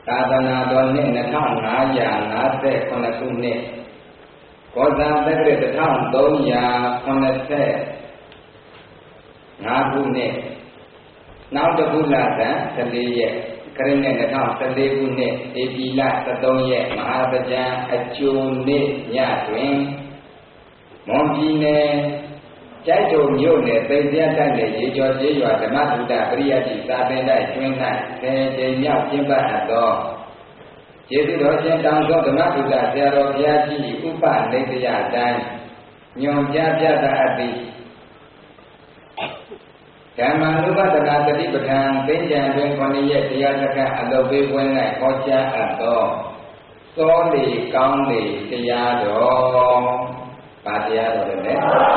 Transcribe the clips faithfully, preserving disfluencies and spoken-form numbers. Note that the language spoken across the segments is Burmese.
သာသနာတော်နှစ်နှစ်ထောင်ငါးရာငါးဆယ်ခုနှစ်ခုနှစ်ကောဇာတက္ကရာတစ်ထောင်သုံးရာခုနှစ်ဆယ်ငါးခုနှစ်နောက်တစ်ခုလတန်ဆယ်လေးရက်ခရစ်နှစ်နှစ်ထောင်ဆယ်လေးခုနှစ်ဧပြီလဆယ်သုံးရက်မဟာပကြံအကျိုးနေ့ညတွင်မွန်ပြည်နယ်ကျိုက်တုံမြို့နယ်သိပြတ်တိုက်နယ်ရေကျော်ကျေးရွာဓမ္မသုဒ္ဓပရိယတိစာသင်တိုက်ကျွန်း၌ဆယ်ကြိမ်မြောက်ကျင်းပအပ်သောကျေးဇူးတော်ရှင်တောင်သောဓမ္မသုဒ္ဓဆရာတော်ဘုရားကြီးဥပနိဒေယတိုင်းညွန်ပြပြသအပ်သည်ဓမ္မနုပဒနာတတိပဋ္ဌာန်သင်္ကြန်တွင်ခုနှစ်ရက်တရားစခန်းအလုပ်ပေးပွဲ၌ဟောကြားအပ်သောသောလေကောင်းလေတရားတော်ပါတရားတော်လည်း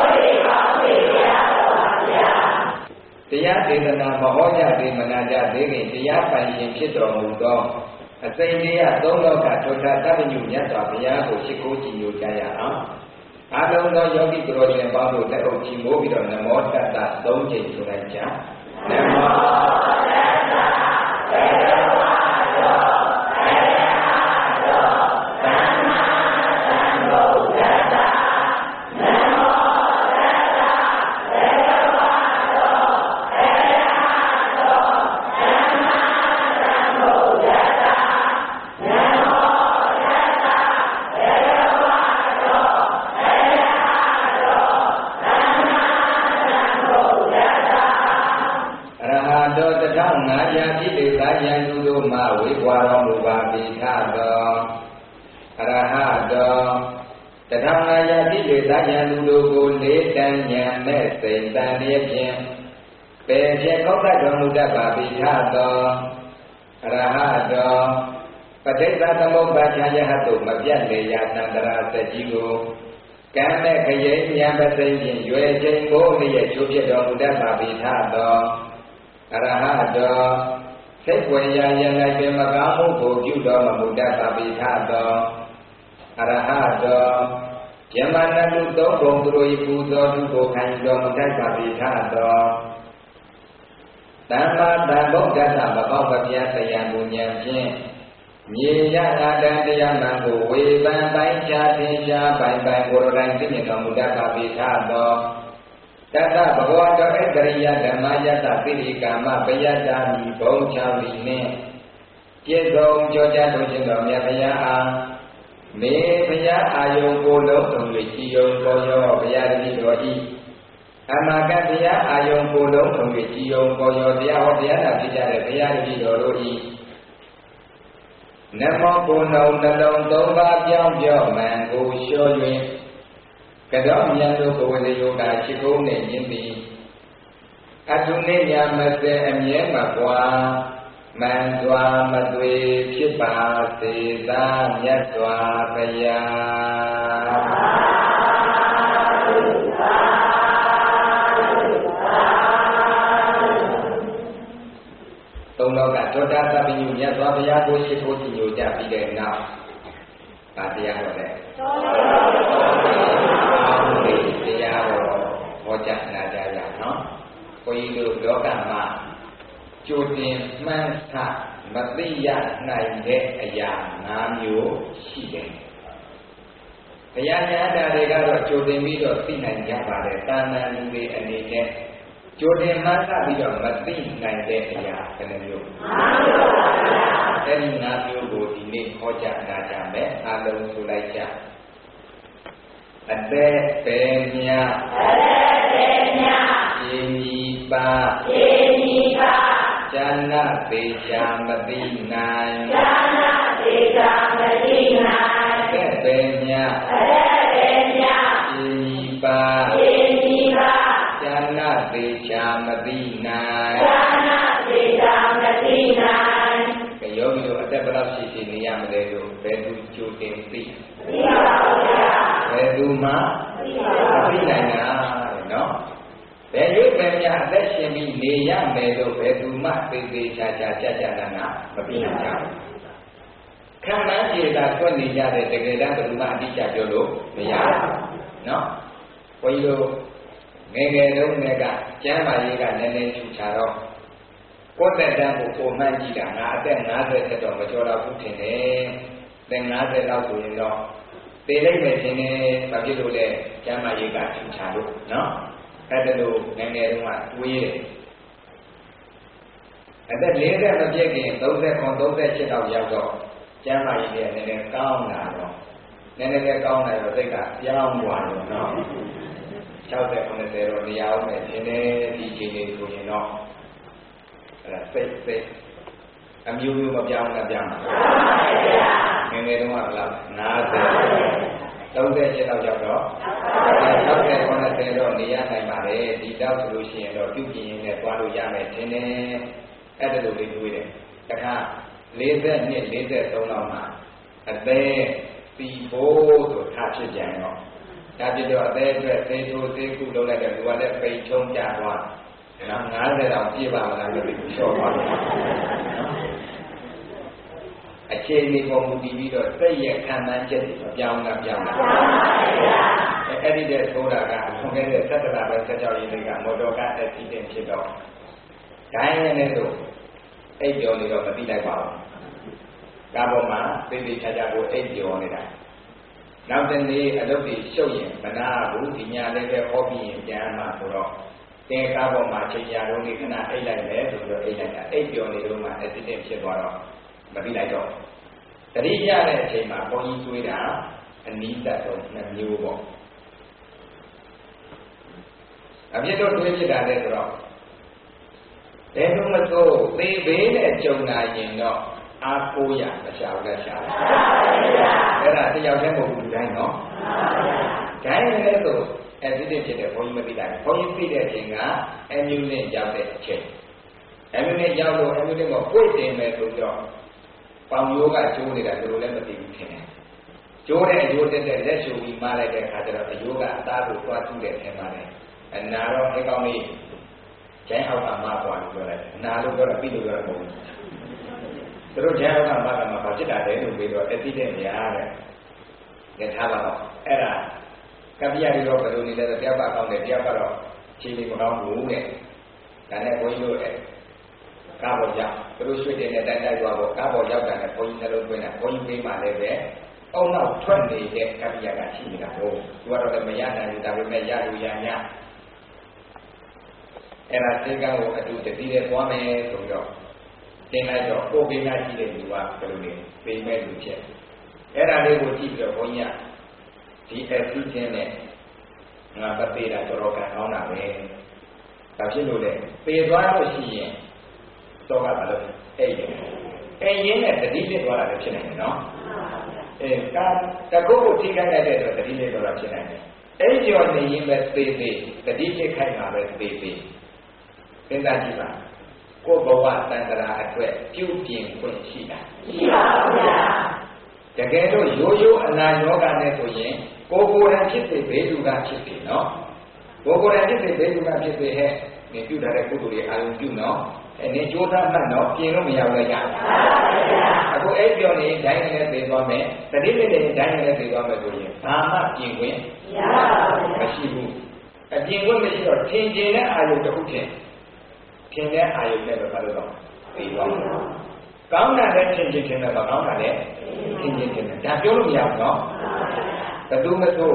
တရားဒေသနာမဟောကြသေးမနာကြသေးခင်တရားပိုင်ရှင်ဖြစ်တော်မူသောအစိမ့်တရားသုံးလောကထောထသဗ္ဗညုမြတ်စွာဘုရားကိုရှိခိုးကြည်ညိုကြရအောင်အားလုံးသောယောဂီသူတော်ရှင်ပေါင်းတို့တက်အုပ်ချီးမိုးပြီးတော့နမောတတ္တသုံးကြိမ်ဆိုလိုက်ကြနမောတတ္တသေရဝါဒောသေရဒောသမ္မာသမ္ဗုဒ္ဓတ္တနမောတတ္တသေရဝါဒောသေရဒောသမ္မာသမ္ဗုဒ္ဓတ္တနမောတတ္တသေရဝါဒောသေရဒောသမ္မာသမ္ဗုဒ္ဓတ္တအရဟတောတထောင်ငါးရာတိတေသာယံသူတို့မှဝေကွာတော်မူပါပြီထသောအရဟတောတထောင်ငါးရာတိတေသာယံသူတို့ကိုလေးတန်ညာမဲ့စိတ်တန်လျက်ဖြင့်ပေဖြင့်ခောက်တတ်တော်မူတတ်ပါပြီထသောအရဟတောပဋိစ္စသမုပ္ပါဒယဟတုမပြတ်လေရာသန္တရာစကြီးကိုကံမဲ့ခရိဉာဏ်ပစိဖြင့်ရွယ်ချိန်ကိုလျက်ချိုးပြတော်မူတတ်ပါပြီထသောအရဟတောစိတ်ွယ်ရာယလိုက်ပင်မကောင်းမှုကိုပြုတော်မမူတတ်ပါပြီထသောအရဟတောယမနတုသုံးဘုံသူတို့၏ပူဇော်သူကိုခံယူတော်မူတတ်ပါပြီထသောသမ္မာသမ္ဗုဒ္ဓတ္တမပေါပပြတရားကိုဉာဏ်ဖြင့်မြေရအာတန်တရားမှန်ကိုဝေပန်ပိုင်းခြားသင်ရှားပိုင်ပိုင်ကိုယ်တိုင်သိမြင်တော်မူတတ်ပါပြီထသောတတ္တဘဂဝတောဣတရိယဓမ္မယတ္တပိရိကာမပယတ္တာမိဘုံချောင်းဤနှင့်ပြည့်စုံကြောကြတော်ခြင်းတော်မြတ်ဘုရားအားမေဘုရားအာယုံကိုလုံးစုံ၍ကြည်ယုံပေါ်ရောဘုရားတတိတော်ဤအမကဘုရားအာယုံကိုလုံးစုံ၍ကြည်ယုံပေါ်ရောတရားဟောတရားနာဖြစ်ကြတဲ့ဘုရားတတိတော်တို့ဤနမောကိုယ်လုံးနှလုံးသုံးပါးပြောင်းပြောင်းမှန်ကိုလျှော့၍ကတော့မြတ်တို့ဘဝလေယောဂရှိကုန်းနဲ့ယင်းသည်အထုနေညာမစဲအမြဲမကွာမှန်စွာမသွေဖြစ်ပါစေသာမြတ်စွာဘုရားသုံးလောကသောတာသဗ္ဗညုမြတ်စွာဘုရားကိုရှိခိုးကြည်ညိုကြပြီးတဲ့နောက်ဗာတရားတော်လဲတရားတော်ဟောကြားနာကြရနော်ဘုန်းကြီးတို့လောကမှာကြိုတင်မှန်းဆမသိရနိုင်တဲ့အရာ၅မျိုးရှိတယ်ဘုရားညာတာတွေကတော့ကြိုတင်ပြီးတော့သိနိုင်ကြပါတယ်တာဏလူတွေအနေနဲ့ကြိုတင်မှန်းဆပြီးတော့မသိနိုင်တဲ့အရာဘယ်နှမျိုး၅မျိုးပါဗျာအဲဒီ၅မျိုးကိုဒီနေ့ဟောကြားနာကြမယ်အားလုံးဆိုလိုက်ကြအသက်ပေမြတ်အသက်ပေမြတ်ရှင်ကြီးပါရှင်ကြီးပါဉာဏသေချာမသိနိုင်ဉာဏသေချာမသိနိုင်အသက်ပေမြတ်အသက်ပေမြတ်ရှင်ကြီးပါရှင်ကြီးပါဉာဏသေချာမသိနိုင်ဉာဏသေချာမသိနိုင်ယောဂီတို့အသက်ဘယ်လောက်ရှိရှိနေရမလဲလို့ဘယ်သူကြိုတင်သိသိပါဘူးဗျာဘယ်သူမှသိပါဘူးသိနိုင်တာနော်ဘယ်ရွေးပဲများအသက်ရှင်ပြီးနေရမယ်လို့ဘယ်သူမှသိသေးချာချာကြကြနာနာမသိနိုင်ကြဘူးခံမှန်းပြေတာတွက်နေကြတဲ့တကယ်တမ်းဘယ်သူမှအတိအကျပြောလို့မရဘူးနော်ဘုန်းကြီးတို့ငယ်ငယ်တုန်းကကျမ်းမာရေးကနည်းနည်းထူခြားတော့ကိုယ်တက်တန်းကိုပုံမှန်ကြည့်တာငါအသက်၅၀တက်တော့မကျော်တော့ဘူးထင်တယ်။တဲ့၅၀လောက်ဆိုရင်တော့သေလိုက်မယ်ထင်တယ်။ဘာဖြစ်လို့လဲကျမ်းမာရေးကထင်ရှားလို့နော်။အဲ့ဒါလို့ငယ်ငယ်တုန်းကတွေးတယ်။အသက်၄၀မပြည့်ခင်၃၀ခွန်၃၈လောက်ရောက်တော့ကျမ်းမာရေးကနည်းနည်းကောင်းလာတော့နည်းနည်းလေးကောင်းလာတော့စိတ်ကပြောင်းသွားတော့နော်။၆၀ ၇၀တော့နေရာအောင်မယ်ထင်တယ်ဒီချိန်လေးဆိုရင်တော့အဲ့ဒါစိတ်စိတ်အမျိုးမျိုးမပြောင်းနဲ့ပြောင်းတာငယ်ငယ်တုန်းကဘယ်လောက်၅၀ ၃၈လောက်ရောက်တော့၆၀ ၇၀တော့နေရနိုင်ပါတယ်ဒီတော့ဆိုလို့ရှိရင်တော့ပြုပြင်ရင်းနဲ့သွားလို့ရမယ်ထင်တယ်အဲ့ဒါလိုလေးတွေးတယ်တခါ၄၂ ၄၃လောက်မှာအသေးစီဖို့ဆိုထားဖြစ်ကြရင်တော့ဒါပြတော့အသေးအတွက်သေထိုးသေးခုလုံးလိုက်တဲ့လူကလည်းပိန်ချုံးကြသွားနော်၅၀တောင်ပြည့်ပါမလားလို့လျှော့သွားတယ်အခြေအနေပုံမူတည်ပြီးတော့စိတ်ရဲ့ခံမှန်းချက်တွေပြောင်းတာပြောင်းတာအဲ့ဒီတဲ့ထိုးတာကဆုံးခဲ့တဲ့သတ္တရာပဲဆက်ကြောက်ရည်တွေကမော်တော်ကားအက်ဆီဒင့်ဖြစ်တော့ဒိုင်းရနေလို့အိပ်ပျော်နေတော့မသိလိုက်ပါဘူးကားပေါ်မှာသိသိချာချာကိုအိပ်ပျော်နေတာနောက်တနေ့အလုပ်တွေရှုပ်ရင်မနာဘူးဒီညလေးပဲဟောပြီးရင်ပြန်မှာဆိုတော့တဲကားပေါ်မှာချိန်ရတော့လေးခဏအိတ်လိုက်မယ်ဆိုတော့အိတ်လိုက်တာအိတ်ပြောနေတော့မှအက်ဆီဒင့်ဖြစ်သွားတော့မပြီးလိုက်တော့တတိယတဲ့အချိန်မှာဘုန်းကြီးတွေးတာအနီးတက်ဆုံးနှစ်မျိုးပေါ့အပြစ်တော့တွေးဖြစ်တာလေဆိုတော့ဘယ်လိုမဆိုသေဘေးနဲ့ကြုံလာရင်တော့အားကိုးရမရှာဘူးလက်ရှာတယ်အဲ့ဒါတယောက်တည်းမဟုတ်ဘူးတိုင်းနော်ဒိုင်းရဲဆိုအက်ဆီဒင့်ဖြစ်တဲ့ဘုန်းကြီးမသိတာဘုန်းကြီးသိတဲ့အချိန်ကအမြူနစ်ရောက်တဲ့အချိန်အမြူနစ်ရောက်လို့အမြူနစ်ကပွင့်တင်မယ်ဆိုတော့ပေါင်ရိုးကကျိုးနေတာသူတို့လည်းမသိဘူးထင်တယ်ကျိုးတဲ့အယိုးတက်တဲ့လက်ရှုပ်ပြီးမလိုက်တဲ့အခါကျတော့အယိုးကအသားကိုသွားတူးတဲ့အထင်ပါတယ်အနာတော့အဲကောင်းလေးကျန်းအောက်ကမသွားလို့ပြောလိုက်အနာလို့ပြောတော့ပြီးလို့ပြောတော့မဟုတ်ဘူးသူတို့ကျန်းအောက်ကမကမှာဘာဖြစ်တာလဲလို့ပြီးတော့အသိတဲ့များတဲ့ညထားပါတော့အဲ့ဒါကပ္ပိယတွေတော့ဘယ်လိုနေလဲဆိုတယောက်ပါကောင်းတယ်တယောက်ကတော့ခြေလေးမကောင်းဘူးတဲ့ဒါနဲ့ဘုန်းကြီးတို့ကားပေါ်ရောက်သူတို့ရွှေတင်တဲ့တိုက်တိုက်သွားပေါ့ကားပေါ်ရောက်တာနဲ့ဘုန်းကြီးနှလုံးသွင်းတာဘုန်းကြီးပေးမှလည်းပဲအုံနောက်ထွက်နေတဲ့ကပ္ပိယကရှိနေတာဟုတ်သူကတော့လည်းမရနိုင်ဘူးဒါပေမဲ့ရလို့ရ냐အဲ့ဒါစေကံကိုအတူတတိနဲ့သွားမယ်ဆိုပြီးတော့သင်လိုက်တော့ကိုယ်ကိန်းကရှိတဲ့လူကဘယ်လိုလဲပေးမဲ့လူဖြစ်အဲ့ဒါလေးကိုကြည့်ပြီးတော့ဘုန်းကြီးကဒီအသိချင်းနဲ့ငါပသေးတာတော်တော်ကံကောင်းတာပဲဒါဖြစ်လို့လေပေသွားလို့ရှိရင်တော့ကဘာလို့အဲ့ရင်အဲ့ရင်နဲ့တတိလေးသွားတာလည်းဖြစ်နိုင်တယ်နော်အဲကာတကုတ်ကိုထိခိုက်လိုက်တဲ့အတွက်တတိလေးသွားတာဖြစ်နိုင်တယ်အဲ့ကျော်နေရင်ပဲသေးသေးတတိဖြစ်ခိုက်မှာပဲသေးသေးစဉ်းစားကြည့်ပါကိုယ်ဘဝတန်တရာအတွက်ပြုပြင်ခွင့်ရှိတာရှိပါဘူးဗျာတကယ်လို့ရိုးရိုးအနာယောဂနဲ့ဆိုရင်ကိုယ်ကိုယ်တိုင်ဖြစ်စေဘေးလူကဖြစ်စေနော်ကိုယ်ကိုယ်တိုင်ဖြစ်စေဘေးလူကဖြစ်စေဟဲ့နေပြုတာတဲ့ကုသိုလ်တွေအာရုံပြုနော်အဲနေကြိုးစားမှတ်နော်ပြင်လို့မရဘူးလေကြာအခုအဲ့ပြောနေဒိုင်းနဲ့သိသွားမယ်တတိနဲ့ဒိုင်းနဲ့သိသွားမယ်ဆိုရင်ဘာမှပြင်ခွင့်မရပါဘူးမရှိဘူးအပြင်ခွင့်မရှိတော့ထင်ကျင်တဲ့အာရုံတစ်ခုထင်ထင်တဲ့အာရုံနဲ့တော့ဘာလို့တော့သိသွားမှာကောင်းတာလည်းထင်ကျင်ထင်တယ်မကောင်းတာလည်းထင်ကျင်ထင်တယ်ဒါပြောလို့မရဘူးနော်ဘယ်သူမဆို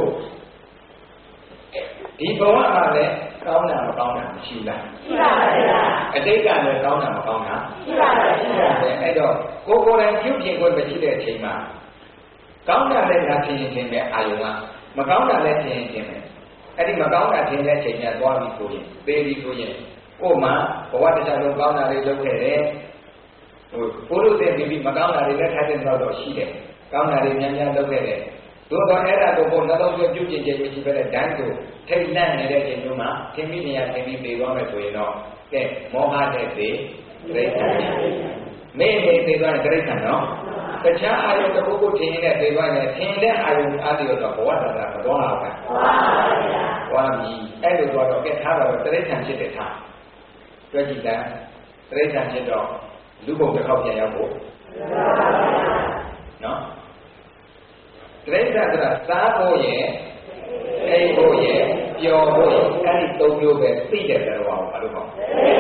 ဒီဘဝမှာလည်းကောင်းတာမကောင်းတာမရှိလားရှိပါပါဗျာအတိတ်ကလည်းကောင်းတာမကောင်းတာရှိပါပါရှိပါပါအဲ့တော့ကိုယ်ကိုယ်တိုင်ပြုပြင်ခွင့်မရှိတဲ့အချိန်မှာကောင်းတာလည်းငါထင်ရင်ထင်ပဲအာယုံကမကောင်းတာလည်းထင်ရင်ထင်ပဲအဲ့ဒီမကောင်းတာထင်တဲ့အချိန်ကသွားပြီဆိုရင်သေပြီဆိုရင်ကိုယ်မှဘဝတစ်ခြားလုံးကောင်းတာလေးလုပ်ခဲ့တယ်ဟိုဘုရုသေပြီးပြီးမကောင်းတာတွေလည်းထိုက်တဲ့တော့ရှိတယ်ကောင်းတာတွေများများလုပ်ခဲ့တယ်သို့တော့အဲ့ဒါကိုဘုံနှလုံးသွင်းပြုပြင်ခြင်းမရှိဘဲနဲ့ဒန်းကိုထိတ်လန့်နေတဲ့ချိန်မျိုးမှာသင်္မိနေရသင်္မိပြေသွားမယ်ဆိုရင်တော့ကဲမောဟတဲ့သေတိရစ္ဆာန်မေ့နေသေသွားတဲ့တိရစ္ဆာန်နော်တခြားအာယုတစ်ခုခုထင်နေတဲ့သေသွားရင်ထင်တဲ့အာယုအားလျော်တော့ဘဝတတာမသွားအောင်ပါသွားပါဗျာသွားပြီအဲ့လိုသွားတော့ကဲထားပါတော့တိရစ္ဆာန်ဖြစ်တဲ့ထားကြွကြည့်တယ်တိရစ္ဆာန်ဖြစ်တော့လူဘုံတစ်ခေါက်ပြန်ရောက်ဖို့နော်တိရစ္ဆာန်ဆိုတာစားဖို့ရဲ့အိမ်ဖို့ရဲ့ပျော်ဖို့ရဲ့အဲ့ဒီသုံးမျိုးပဲသိတဲ့တော်ဘာလို့ခေါ်လဲ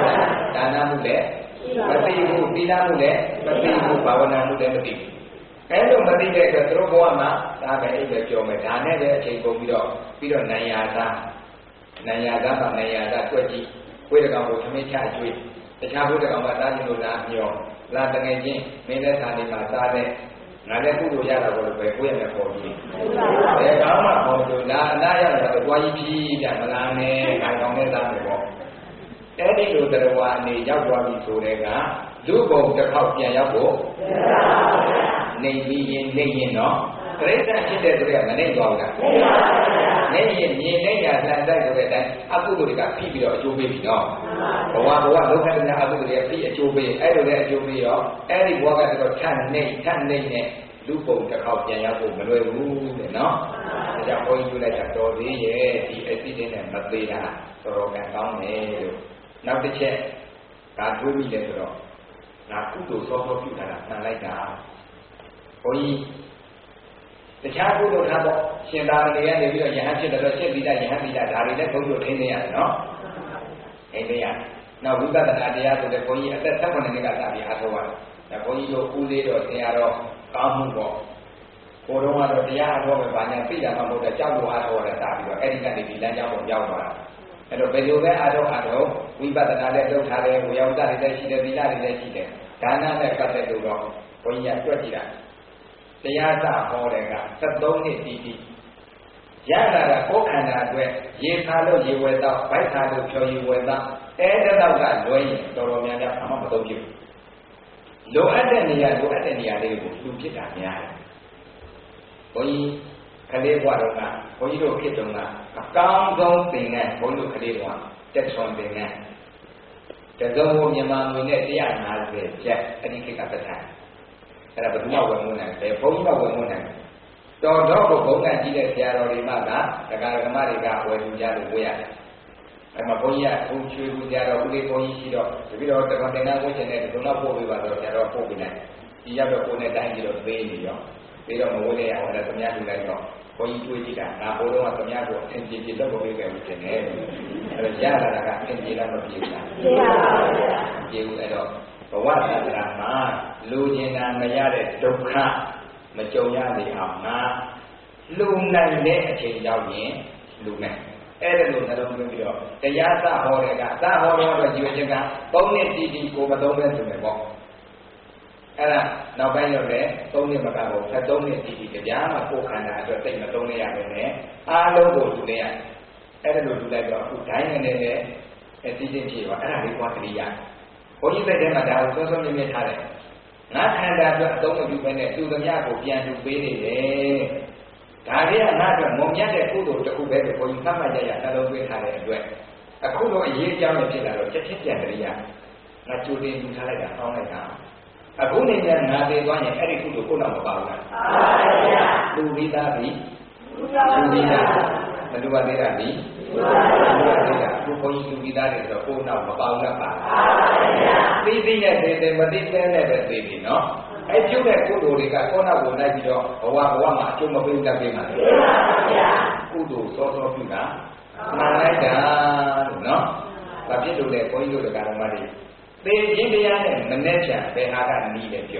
ဒါနမှုလည်းမသိဘူးသီလမှုလည်းမသိဘူးဘာဝနာမှုလည်းမသိဘူးအဲလိုမသိတဲ့အတွက်သူတို့ဘဝမှာဒါပဲအိပ်ပဲပြောမယ်ဒါနဲ့ပဲအချိန်ကုန်ပြီးတော့ပြီးတော့နိုင်ရာသားနိုင်ရာသားမှာနိုင်ရာသားတွက်ကြည့်ဝိရကောင်ကိုသမင်းချကျွေးတခြားဘုရားကောင်ကစားကြည့်လို့လားမျောလာတငယ်ချင်းမင်းတဲ့ဌာနေမှာစားတဲ့ငါလည်းကုသိုလ်ရတာကိုပဲကိုယ့်ရဲ့ပေါ်ကြီးဘယ်ကောင်းမှပေါ်လို့လားအနာရတာတော့တွားကြီးပြီးကြမလားနဲ့ခိုင်ကောင်းတဲ့သားမျိုးပေါ့အဲ့ဒီလိုတရားဝါအနေရောက်သွားပြီဆိုတဲ့ကလူဘုံတစ်ခေါက်ပြန်ရောက်ဖို့နေပြီးရင်နေရင်တော့ပြိဿဖြစ်တဲ့ဆိုတဲ့မနေသွားဘူးလားနေရင်မြင်နေရလှန်တိုက်ဆိုတဲ့အတိုင်းအကုသိုလ်တွေကဖိပြီးတော့အကျိုးပေးပြီနော်ဘဝဘဝဒုက္ခတရားအကုသိုလ်တွေဖိအကျိုးပေးအဲ့လိုလည်းအကျိုးပေးရောအဲ့ဒီဘဝကတော့ထပ်နေထပ်နေနဲ့လူပုံတစ်ခေါက်ပြန်ရောက်ဖို့မလွယ်ဘူးတဲ့နော်ဒါကြောင့်ဘုန်းကြီးပြောလိုက်တာတော်သေးရဲ့ဒီအစီအစဉ်နဲ့မသေးတာတော်တော်ကံကောင်းတယ်လို့နောက်တစ်ချက်ဒါတွေးမိတယ်ဆိုတော့ဒါကုသိုလ်စောစောပြုတာကမှန်လိုက်တာဘုန်းကြီးတခြားကုသိုလ်ထားပေါ့ရှင်သာရိပုတ္တရာနေပြီးတော့ယဟန်ဖြစ်တော့ရှင်းပြီးတာယဟန်ပြီးတာဒါတွေလည်းဘုန်းကြီးတို့ထိန်းနေရတယ်နော်ထိန်းနေရနောက်ဝိပဿနာတရားဆိုတဲ့ဘုန်းကြီးအသက်၁၇နှစ်ကစပြီးအားထုတ်ရတယ်ဒါဘုန်းကြီးတို့ဦးလေးတော်ဆရာတော်ကောင်းမှုပေါ့ကိုတော်ကတော့တရားအားထုတ်မယ်ဗာညာသိတာမှမဟုတ်တဲ့ကြောက်လို့အားထုတ်ရတာစပြီးတော့အဲ့ဒီကနေဒီလမ်းကြောင်းကိုရောက်သွားတာအဲ့တော့ဘယ်လိုပဲအားထုတ်အားထုတ်ဝိပဿနာလည်းလုပ်ထားတယ်ဝိယဝတ္တတွေလည်းရှိတယ်သီလတွေလည်းရှိတယ်ဒါနနဲ့ပတ်သက်လို့တော့ဘုန်းကြီးကတွက်ကြည့်တာတရားစဟောတယ်ကဆက်သုံးနှစ်တည်တည်ရလာတာကိုယ်ခန္ဓာအတွက်ရေခါလို့ရေဝယ်တော့ဗိုက်ခါလို့ဖြော်ရေဝယ်တော့အဲတတော့ကလွဲရင်တော်တော်များများအမှမသုံးဖြစ်ဘူးလိုအပ်တဲ့နေရာလိုအပ်တဲ့နေရာလေးကိုလူဖြစ်တာများတယ်ဘုန်းကြီးကလေးဘွားတော်ကဘုန်းကြီးတို့ဖြစ်တုန်းကအကောင်းဆုံးသင်္ကန်းဘုန်းကြီးတို့ကလေးတော်ကတက်ဆွန်သင်္ကန်းတစုံကိုမြန်မာငွေနဲ့၁၅၀ကျပ်အဒီခေတ်ကပတ်ထားအဲ့ဒါဘယ်သူမှဝယ်မနိုင်ဘူးဘုန်းကြီးကဝယ်မနိုင်တော်တော့ကိုဘုန်းကကြီးတဲ့ဆရာတော်တွေမှကဒကာဒကမတွေကဝယ်သူကြလို့ဝယ်ရတယ်အဲ့မှာဘုန်းကြီးကဘုန်းချွေးဘူးဆရာတော်ဦးလေးဘုန်းကြီးရှိတော့တပည့်တော်တက္ကသိုလ်ဝှက်ချင်တဲ့ဒီလိုတော့ပို့ပေးပါတော့ဆရာတော်ပို့ပေးလိုက်ဒီရောက်တော့ကိုယ်နဲ့တိုင်းပြီးတော့ပေးနေရောပြီးတော့မဝယ်ရအောင်လည်းသမ ्या လူလိုက်တော့ဘုန်းကြီးတွေးကြည့်တာငါဘိုးတော်ကသမ ्या ကိုအထင်ကြီးကြီးတော့ပေးခဲ့ဘူးတင်တယ်အဲ့တော့ရလာတာကအထင်ကြီးလားမပြေဘူးလားပြေပါဘူးဗျာပြေဘူးအဲ့တော့ဘဝသတ္တရာမှာလူကျင်တာမရတဲ့ဒုက္ခမကြုံရလေအောင်ငါလူနိုင်တဲ့အချိန်ရောက်ရင်လူနိုင်အဲ့ဒါလိုနှလုံးသွင်းပြီးတော့တရားစဟောတဲ့ကစဟောတော့ကြည်ဝချက်ကသုံးနှစ်တည်တည်ကိုမသုံးပဲဆိုမယ်ပေါ့အဲ့ဒါနောက်ပိုင်းတော့လည်းသုံးနှစ်မကဘူးဆက်သုံးနှစ်တည်တည်တရားမှာကိုယ်ခန္ဓာအတွက်သိမသုံးရရပဲနဲ့အားလုံးကိုလူနေရအဲ့ဒါလိုလူလိုက်တော့အခုဒိုင်းနေနဲ့အစီအစဉ်ဖြစ်သွားအဲ့ဒါလေးကတတိယဘုန်းကြီးစိတ်ထဲမှာဒါကိုစောစောမြင်မြင်ထားတယ်ငါခန္ဓာအတွက်အသုံးမပြုဘဲနဲ့သူသမျှကိုပြန်လူပေးနေတယ်ဒါတွေကငါအတွက်မုံမြတ်တဲ့ကုသိုလ်တစ်ခုပဲလို့ဘုန်းကြီးသတ်မှတ်ကြရနှလုံးသွင်းထားတဲ့အတွက်အခုတော့အရေးအကြောင်းဖြစ်လာတော့ချက်ချင်းပြန်တရိယာငါကြိုတင်ယူထားလိုက်တာအောင်းလိုက်တာအခုနေကျငါသိသွားရင်အဲ့ဒီကုသိုလ်ကိုတော့မပါဘူးလားပါပါဗျာလူပြီးသားပြီလူပြီးသားဘယ်လိုပါသေးတာပြီလူပြီးသားအခုဘုန်းကြီးလူပြီးသားတွေဆိုတော့ကိုယ်တော့မပါဘူးလားပါပါဗျာသိသိနဲ့သိသိမသိတဲ့နဲ့ပဲသိပြီနော်အဲ့ကျုပ်တဲ့ကုသိုလ်တွေကကိုယ်နောက်ကိုလိုက်ပြီးတော့ဘဝဘဝမှာအကျိုးမပေးတတ်ပြီမှာလေပါဗျာကုသိုလ်စောစောပြုတာမှန်လိုက်တာလို့နော်ဘာဖြစ်လို့လဲဘုန်းကြီးတို့ကဓမ္မတွေသေခြင်းတရားနဲ့မနဲ့ဖြံဘယ်ဟာကနီးတယ်ပြော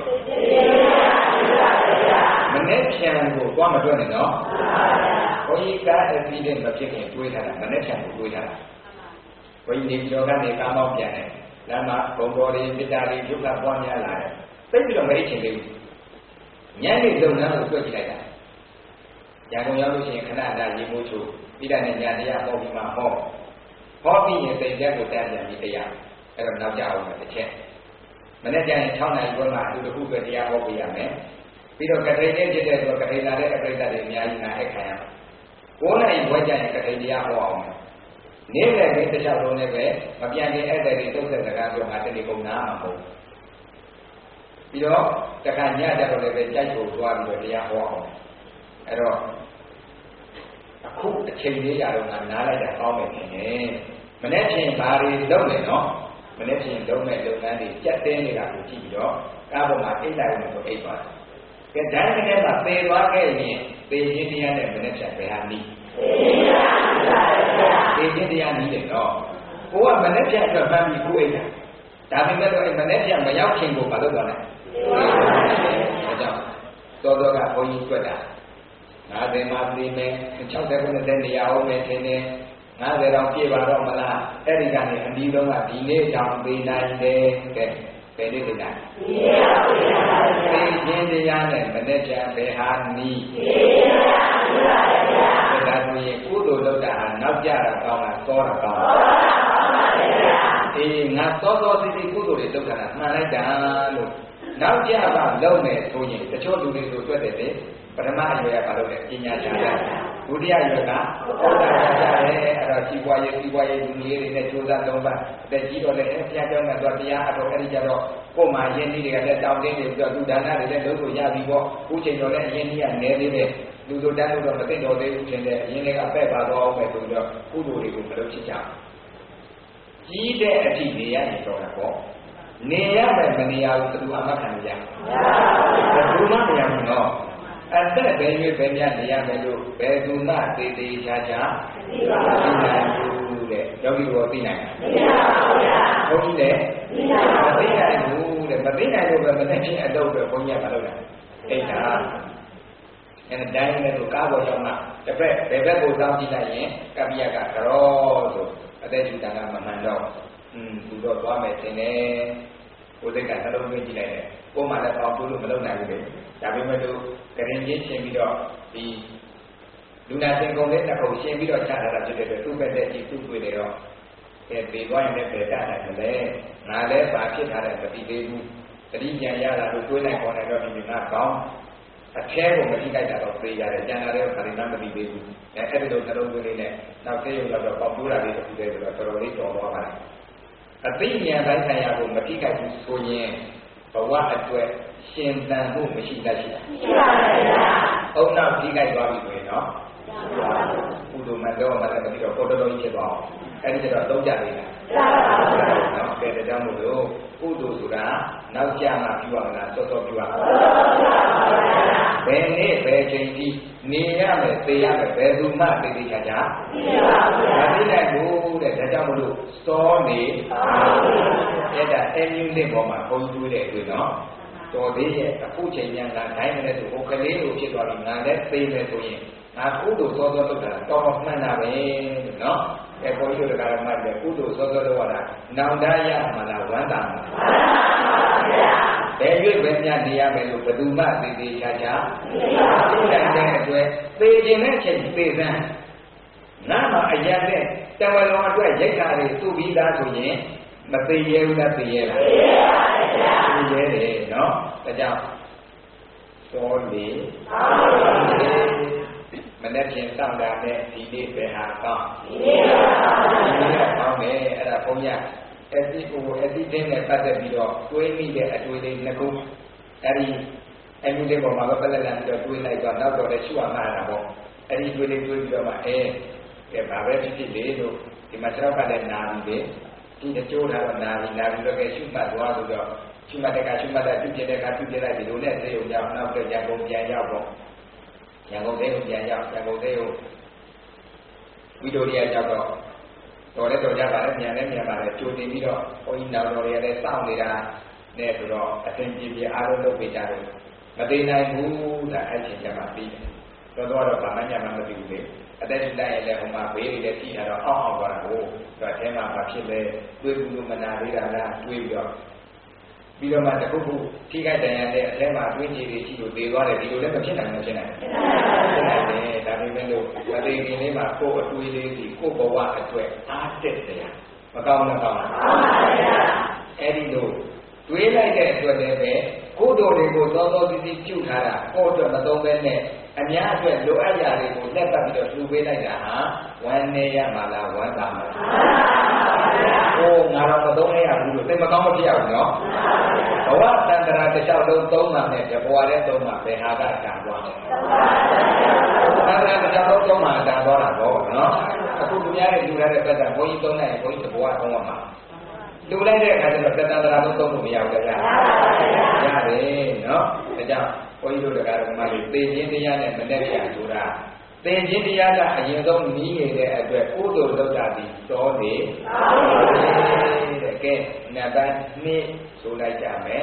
မနဲ့ဖြံကိုသွားမတွက်နဲ့နော်ဘုန်းကြီးကားအပြီးတဲ့မဖြစ်ခင်တွေးထားတာမနဲ့ဖြံကိုတွေးထားတာဘုန်းကြီးနေပြီးတော့ကနေကားမောက်ပြန်တယ်လမ်းမှာဘုံတော်တွေပိတ္တာတွေဒုက္ခပွားများလာတယ်သိပြီးတော့မအိတ်ချင်သေးဘူးညနေလုံလန်းကိုတွေ့ကြည့်လိုက်တာရန်ကုန်ရောက်လို့ရှိရင်ခဏခဏရေမိုးချိုးပြီးတာနဲ့ညာတရားဟောပြီးမှဟောဟောပြီးရင်စိတ်သက်ကိုတန်းပြန်ပြီးတရားအဲ့တော့နောက်ကြအောင်မယ်တစ်ချက်မနေ့ကျရင်၆နာရီခွဲမှာအတူတခုပဲတရားဟောပေးရမယ်ပြီးတော့ကထိန်နဲ့ဖြစ်တဲ့ဆိုကထိန်လာတဲ့အပြိဿတွေအများကြီးနားခံရမယ်၉နာရီခွဲကျရင်ကထိန်တရားဟောအောင်မယ်နေ့လည်နေ့တစ်လျှောက်လုံးလည်းပဲမပြန်ခင်ဧည့်သည်တွေတုတ်ဆက်စကားပြောငါတတိကုန်နားမှာမဟုတ်ပြီးတော့တခါညကြတော့လည်းပဲကြိုက်ဖို့သွားပြီးတော့တရားဟောအောင်အဲ့တော့အခုအချိန်လေးရတော့ငါနားလိုက်တာကောင်းမယ်ခင်ဗျမနေ့ချင်းဘာတွေလုပ်နေနော်မနေ့ချင်းလုံးမဲ့လုပ်ငန်းတွေကြက်တဲနေတာကိုကြည့်ပြီးတော့ကားပေါ်မှာအိတ်လိုက်လို့အိတ်သွားတယ်ကဲတိုင်းကနေမှာသေသွားခဲ့ရင်သေခြင်းတရားနဲ့မနေ့ချက်ဘယ်ဟာနီးသေခြင်းတရားနီးတယ်နော်ကိုကမနဲ့ပြအတွက်မှန်ပြီးကိုအိတ်တာဒါပေမဲ့လို့အဲ့မနဲ့ပြမရောက်ခင်ကိုမလုပ်တော့နဲ့ဒါကြောင့်သောသောကဘုန်းကြီးတွေ့တာငါးသိမှာသိမယ်၆၀ခုနှစ်နေရာအောင်မယ်ထင်တယ်ငါးသိတော့ပြည့်ပါတော့မလားအဲ့ဒီကနေအဒီတော့ကဒီနေ့တောင်သိနိုင်တယ်ကဲဘယ်နေ့သိနိုင်ဒီနေ့ပါဘုရားသိခြင်းတရားနဲ့မနဲ့ပြဘယ်ဟာနီးသိပါဘုရားဒါဆိုရင်ကုသိုလ်လုပ်တာဟာနောက်ကြတာကောင်းလားစောတာကောင်းလားအေးငါစောစောစီစီကုသိုလ်တွေလုပ်တာမှန်လိုက်တာလို့နောက်ကြပါလုပ်မယ်ဆိုရင်တချို့လူတွေဆိုတွေ့တယ်လေပထမအရွယ်ကဘာလုပ်လဲပညာရှာတယ်ဒုတိယအရွယ်ကဟုတ်တာရှာတယ်အဲ့တော့ကြီးပွားရေးကြီးပွားရေးလူကြီးတွေနဲ့ကြိုးစားလုံးပါအသက်ကြီးတော့လည်းအဲဘုရားကျောင်းကတော့တရားအတော်အဲ့ဒီကြတော့ကိုယ်မှာယဉ်ကြီးတွေကလည်းတောင်းတင်းနေပြီးတော့လူဒါနတွေလည်းလုပ်လို့ရပြီပေါ့အခုချိန်တော့လည်းအရင်ကြီးကနေသေးတယ်လူတို့တန်းလို့တော့မသိတော့သေးဘူးထင်တယ်အရင်တွေကပဲ့ပါတော့အောင်ပဲဆိုတော့ကုသိုလ်တွေကိုမလုပ်ချင်ကြဘူးကြီးတဲ့အထိနေရရင်တော့ပေါ့နေရမယ်မနေရဘူးသူအမှတ်ခံကြဘူးဘယ်သူမှမရဘူးနော်အသက်ဘယ်ရွေးဘယ်များနေရမယ်လို့ဘယ်သူမှသေသေးချာချာသိပါဘူးတဲ့ယောဂီဘောသိနိုင်လားသိပါဘူးဗျာဘုန်းကြီးလည်းသိပါဘူးမသိနိုင်ဘူးတဲ့မသိနိုင်လို့ပဲမသိချင်းအတော့ပဲဘုန်းကြီးကမလုပ်နိုင်အိတ်တာအဲ့ဒါတိုင်းနဲ့တို့ကားပေါ်ရောက်မှတစ်ဖက်ဘယ်ဘက်ကိုစောင့်ကြည့်လိုက်ရင်ကပ္ပိယကကြောဆိုအသက်ရှူတာကမမှန်တော့อืมသူတော့သွားမယ်ထင်တယ်ကိုယ်စိတ်ကနှလုံးသွင်းကြည့်လိုက်တယ်ကိုယ်မှလည်းပေါင်းလို့မလုပ်နိုင်ဘူးလေဒါပေမဲ့လို့ကရင်ချင်းရှင်းပြီးတော့ဒီလူနာသင်္ကုံလေးတစ်ခုရှင်းပြီးတော့ချထားတာဖြစ်တဲ့အတွက်သူ့ဘက်တဲ့ကြည့်သူ့တွေ့နေတော့အဲဒီသွားရင်လည်းပဲတတ်နိုင်တယ်လေငါလည်းဘာဖြစ်ထားတဲ့မသိသေးဘူးသတိဉာဏ်ရလာလို့တွေးနိုင်ပေါ်နေတော့ဒီငါကောင်းအထဲကိုမထိကြိုက်တာတော့သိရတယ်ကျန်တာလည်းခရီးမှမသိသေးဘူးအဲအဲ့ဒီလိုနှလုံးသွင်းလေးနဲ့နောက်သေးရုံတော့ပေါက်တိုးတာလေးတစ်ခုတည်းဆိုတော့တော်တော်လေးတော်သွားပါတယ်အသိဉာဏ်တိုင်းဆိုင်ရာကိုမထိကြိုက်ဘူးဆိုရင်ဘဝအတွက်ရှင်သန်မှုမရှိတတ်ရှိတာမရှိပါဘူးဗျာအုံနောက်ထိကြိုက်သွားပြီဆိုရင်နော်ကုသိုလ်မတော်မှလည်းမပြီးတော့ပေါ်တော်တော်ကြီးဖြစ်သွားအောင်အဲ့ဒီကျတော့သုံးကြလေးလားမှန်ပါဘူးနော်ကဲဒါကြောင့်မို့လို့ကုသိုလ်ဆိုတာနောက်ကြမှပြုရမလားစောစောပြုရမလားဘယ်နေ့ဘယ်ချိန်ကြီးနေရမယ်သိရမယ်ဘယ်သူမှသိသိချာချာသိပါဘူးမသိနိုင်ဘူးတဲ့ဒါကြောင့်မို့လို့စောနေအဲ့ဒါအမြင့်လေးပေါ်မှာဘုံတူးတဲ့တွေ့နော်တော်သေးရဲ့အခုချိန်ညာကတိုင်းနဲ့ဆိုဟိုကလေးလိုဖြစ်သွားပြီငါလည်းသိမယ်ဆိုရင်ငါကုသိုလ်စောစောလုပ်တာတော့မှန်တာပဲနော်အဲဘုန်းကြီးတို့ကလည်းမှတ်တယ်ကုသိုလ်စောစောလုပ်ရတာနောင်တရမှာလားဝမ်းသာမှာဘယ်ရွေ့ပဲများနေရမယ်လို့ဘယ်သူမှသိသေးချာချာသိနိုင်တဲ့အတွက်သိခြင်းနဲ့ချိန်သိစမ်းနားမှာအရင်နဲ့တဝလုံးအတွက်ရိတ်ခါတွေသူ့ပြီးသားဆိုရင်မသိရဲဘူးလားသိရဲလားသိရဲပါဗျာသိရဲတယ်နော်ဒါကြောင့်သောလေမနေ့ကစောင့်တာနဲ့ဒီနေ့ပဲဟာကောင်းဒီနေ့ပါဒီနေ့ကောင်းတယ်အဲ့ဒါဘုန်းကြီးအတိကိုအတိတင်းနဲ့ပတ်သက်ပြီးတော့တွေးမိတဲ့အတွေ့အကြုံနှစ်ခုအဲ့ဒီအမှုတွေပေါ်မှာပဲပတ်သက်လာပြီးတော့တွေးလိုက်တော့နောက်တော့လည်းရှုရမှာတာပေါ့အဲ့ဒီတွေးလေးတွေးပြီးတော့မှအဲကဲဘာပဲဖြစ်ဖြစ်လေလို့ဒီမှာကျွန်တော်ကလည်းနာပြီလေဒီအကျိုးထားတော့နာပြီနာပြီတော့ကဲရှုမှတ်သွားဆိုတော့ရှုမှတ်တဲ့ကရှုမှတ်တဲ့ပြုပြတဲ့ကပြုပြလိုက်ဒီလိုနဲ့သိုံကြောင့်နောက်တော့ရန်ကုန်ပြန်ရောက်ပေါ့ရန်ကုန်သိုံပြန်ရောက်ရန်ကုန်သိုံဝီဒိုရီယာရောက်တော့တော်လည်းတော်ကြပါလေမြန်လည်းမြန်ပါလေကြိုတင်ပြီးတော့ဘုန်းကြီးနောက်တော်တွေကလည်းစောင့်နေတာနဲ့ဆိုတော့အသင်ပြေပြေအားလုံးလုပ်ပေးကြတယ်မသိနိုင်ဘူးဒါအဲ့ချိန်ကျမှပြီးတယ်တော်တော်တော့ဗာမညာမှမသိဘူးလေအသက်ကြီးလိုက်ရင်လည်းဟိုမှာဘေးတွေလည်းထိတာတော့အောက်အောက်သွားတာကိုတော့အဲမှာဘာဖြစ်လဲတွေးဘူးလို့မနာသေးတာလားတွေးပြီးတော့ပြီးတော့မှတခုခုထိခိုက်တယ်ရတဲ့အထဲမှာတွေးကြည့်တွေရှိလို့သေသွားတယ်ဒီလိုလည်းမဖြစ်နိုင်ဘူးဖြစ်နိုင်တယ်ဖြစ်နိုင်တယ်ဒါပေမဲ့လို့မသိခင်လေးမှာကိုယ်အတွေးလေးစီကိုယ်ဘဝအတွက်အားတက်တယ်မကောင်းတော့ကောင်းလားကောင်းပါဗျာအဲ့ဒီလိုတွေးလိုက်တဲ့အတွက်လည်းပဲကိုယ်တော်တွေကိုသောသောစီစီပြုထားတာကိုယ်အတွက်မသုံးဘဲနဲ့အများအတွက်လိုအပ်ရာတွေကိုလက်ပတ်ပြီးတော့လှူပေးလိုက်တာဟာဝမ်းနေရမှာလားဝမ်းသာမှာလားဟိုငါတော့မသုံးရဘူးလို့သိမကောင်းမဖြစ်ရဘူးနော်ဘဝတန်တရာတစ်လျှောက်လုံးသုံးမှနဲ့ဘဝလည်းသုံးမှဘယ်ဟာကတန်သွားလဲတန်တရာတစ်လျှောက်လုံးသုံးမှတန်သွားတာပေါ့နော်အခုသူများရဲ့လူရတဲ့ပတ်သက်ဘုန်းကြီးသုံးလိုက်ရင်ဘုန်းကြီးဘဝသုံးရမှာလူလိုက်တဲ့အခါကျတော့တန်တရာလုံးသုံးလို့မရဘူးကြလားရတယ်နော်ဒါကြောင့်ဘုန်းကြီးတို့တရားဓမ္မတွေသိခြင်းတရားနဲ့မနဲ့ပြဆိုတာသင်ခြင်းတရားကအရင်ဆုံးနီးနေတဲ့အတွက်ကုသိုလ်လုပ်တာဒီတော်နေတဲ့ကဲနံပါတ်နှစ်ဆိုလိုက်ကြမယ်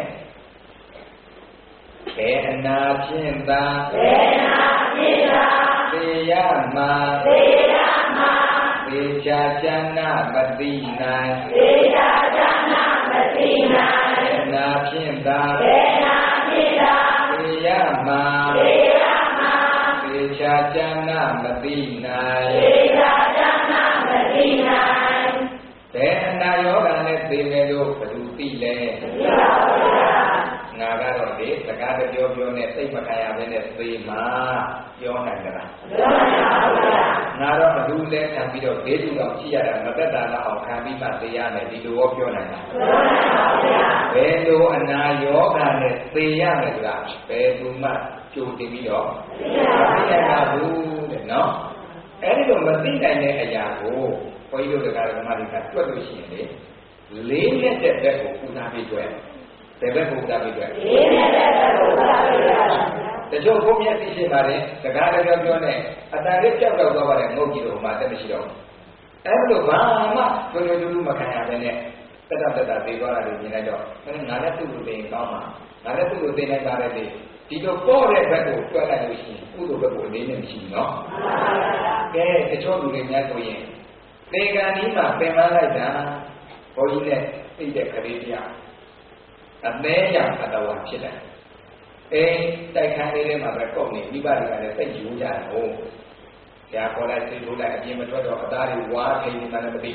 ဘယ်အနာဖြင့်သာဘယ်အနာဖြင့်သာသေရမှာသေရမှာသေချာချမ်းနာမသိနိုင်သေချာချမ်းနာမသိနိုင်ဘယ်အနာဖြင့်သာဘယ်အနာဖြင့်သာသေရမှာသေရမှာသေချာချမ်းနာမသိနိုင်သေချာချမ်းနာမသိနိုင်ဘယ်အနာယောဂနဲ့သိမယ်လို့ဘယ်သူသိလဲမသိပါဘူးဗျာငါကတော့ဒီစကားပြောပြောနဲ့စိတ်မခံရဘဲနဲ့သေမှာပြောနိုင်ကြလားပြောနိုင်ပါဘူးဗျာငါတော့ဘသူလဲခံပြီးတော့ဒေတုတော်ကြည့်ရတာမသက်တာတော့အောင်ခံပြီးမှသေရမယ်ဒီလိုရောပြောနိုင်တာပြောနိုင်ပါဘူးဗျာဘယ်လိုအနာယောဂနဲ့သေရမယ်ဆိုတာဘယ်သူမှကြိုတင်ပြီးတော့မသိနိုင်ပါဘူးတဲ့နော်အဲ့ဒီလိုမသိနိုင်တဲ့အရာကိုဘုန်းကြီးတို့တရားဓမ္မတွေကတွက်လို့ရှိရင်လေလေးနဲ့တဲ့ဘက်ကိုဥနာပြီးတွက်တယ်ဘက်ကိုဥနာပြီးတွက်လေးနဲ့တဲ့ဘက်ကိုဥနာပြီးတွက်တချို့ဘုန်းကြီးသိရှိပါတယ်စကားလည်းပြောပြောနဲ့အတန်လေးကြောက်တော့သွားပါတယ်ငုတ်ကြည့်လို့မှတက်မရှိတော့အဲ့လိုဘာမှတွယ်တွယ်တူတူမခံရဘဲနဲ့တက်တက်တက်သေးသွားတာတွေမြင်လိုက်တော့ငါလည်းသူ့လိုသိရင်ကောင်းမှာငါလည်းသူ့လိုသိနိုင်ပါတယ်လေဒီလိုပေါ်တဲ့ဘက်ကိုတွက်လိုက်လို့ရှိရင်ကုသိုလ်ဘက်ကိုအနေနဲ့မရှိဘူးနော်ကဲတချို့လူတွေများဆိုရင်သေကံဒီမှာပင်မလိုက်တာဘုန်းကြီးနဲ့သိတဲ့ခလေးတရားအသေးရအတဝါဖြစ်တယ်အဲတိုက်ခန်းလေးထဲမှာပဲကောက်နေမိဘတွေကလည်းသိယူကြတယ်ဟုတ်ဆရာခေါ်လိုက်သိလို့လိုက်အပြင်မထွက်တော့အသားတွေဝါထိန်နေတာလည်းမသိ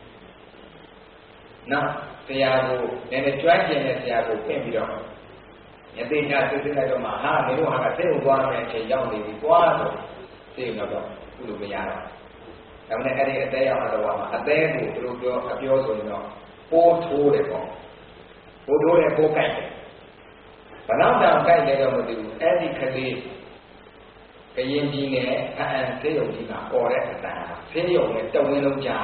နော်ဆရာကိုနည်းနည်းကြွကျင်တဲ့ဆရာကိုပြင်ပြီးတော့ယသိညာသိသိလိုက်တော့မှဟာမင်းတို့ဟာကသိဖို့သွားမယ်အချိန်ရောက်နေပြီကွာဆိုသိတော့တော့ကုလို့မရတော့ဒါနဲ့အဲ့ဒီအသေးရောက်တော့မှအသေးကိုသူတို့ပြောအပြောဆိုရင်တော့ပိုးထိုးတယ်ပေါ့ပိုးထိုးတယ်ပိုးကိုက်တယ်ဘလောက်တောင်ကိုက်တယ်တော့မသိဘူးအဲ့ဒီကလေးကရင်ပြည်နယ်အအန်ဆေးရုံကြီးမှာပေါ်တဲ့အတန်ဆေးရုံနဲ့တဝင်းလုံးကြား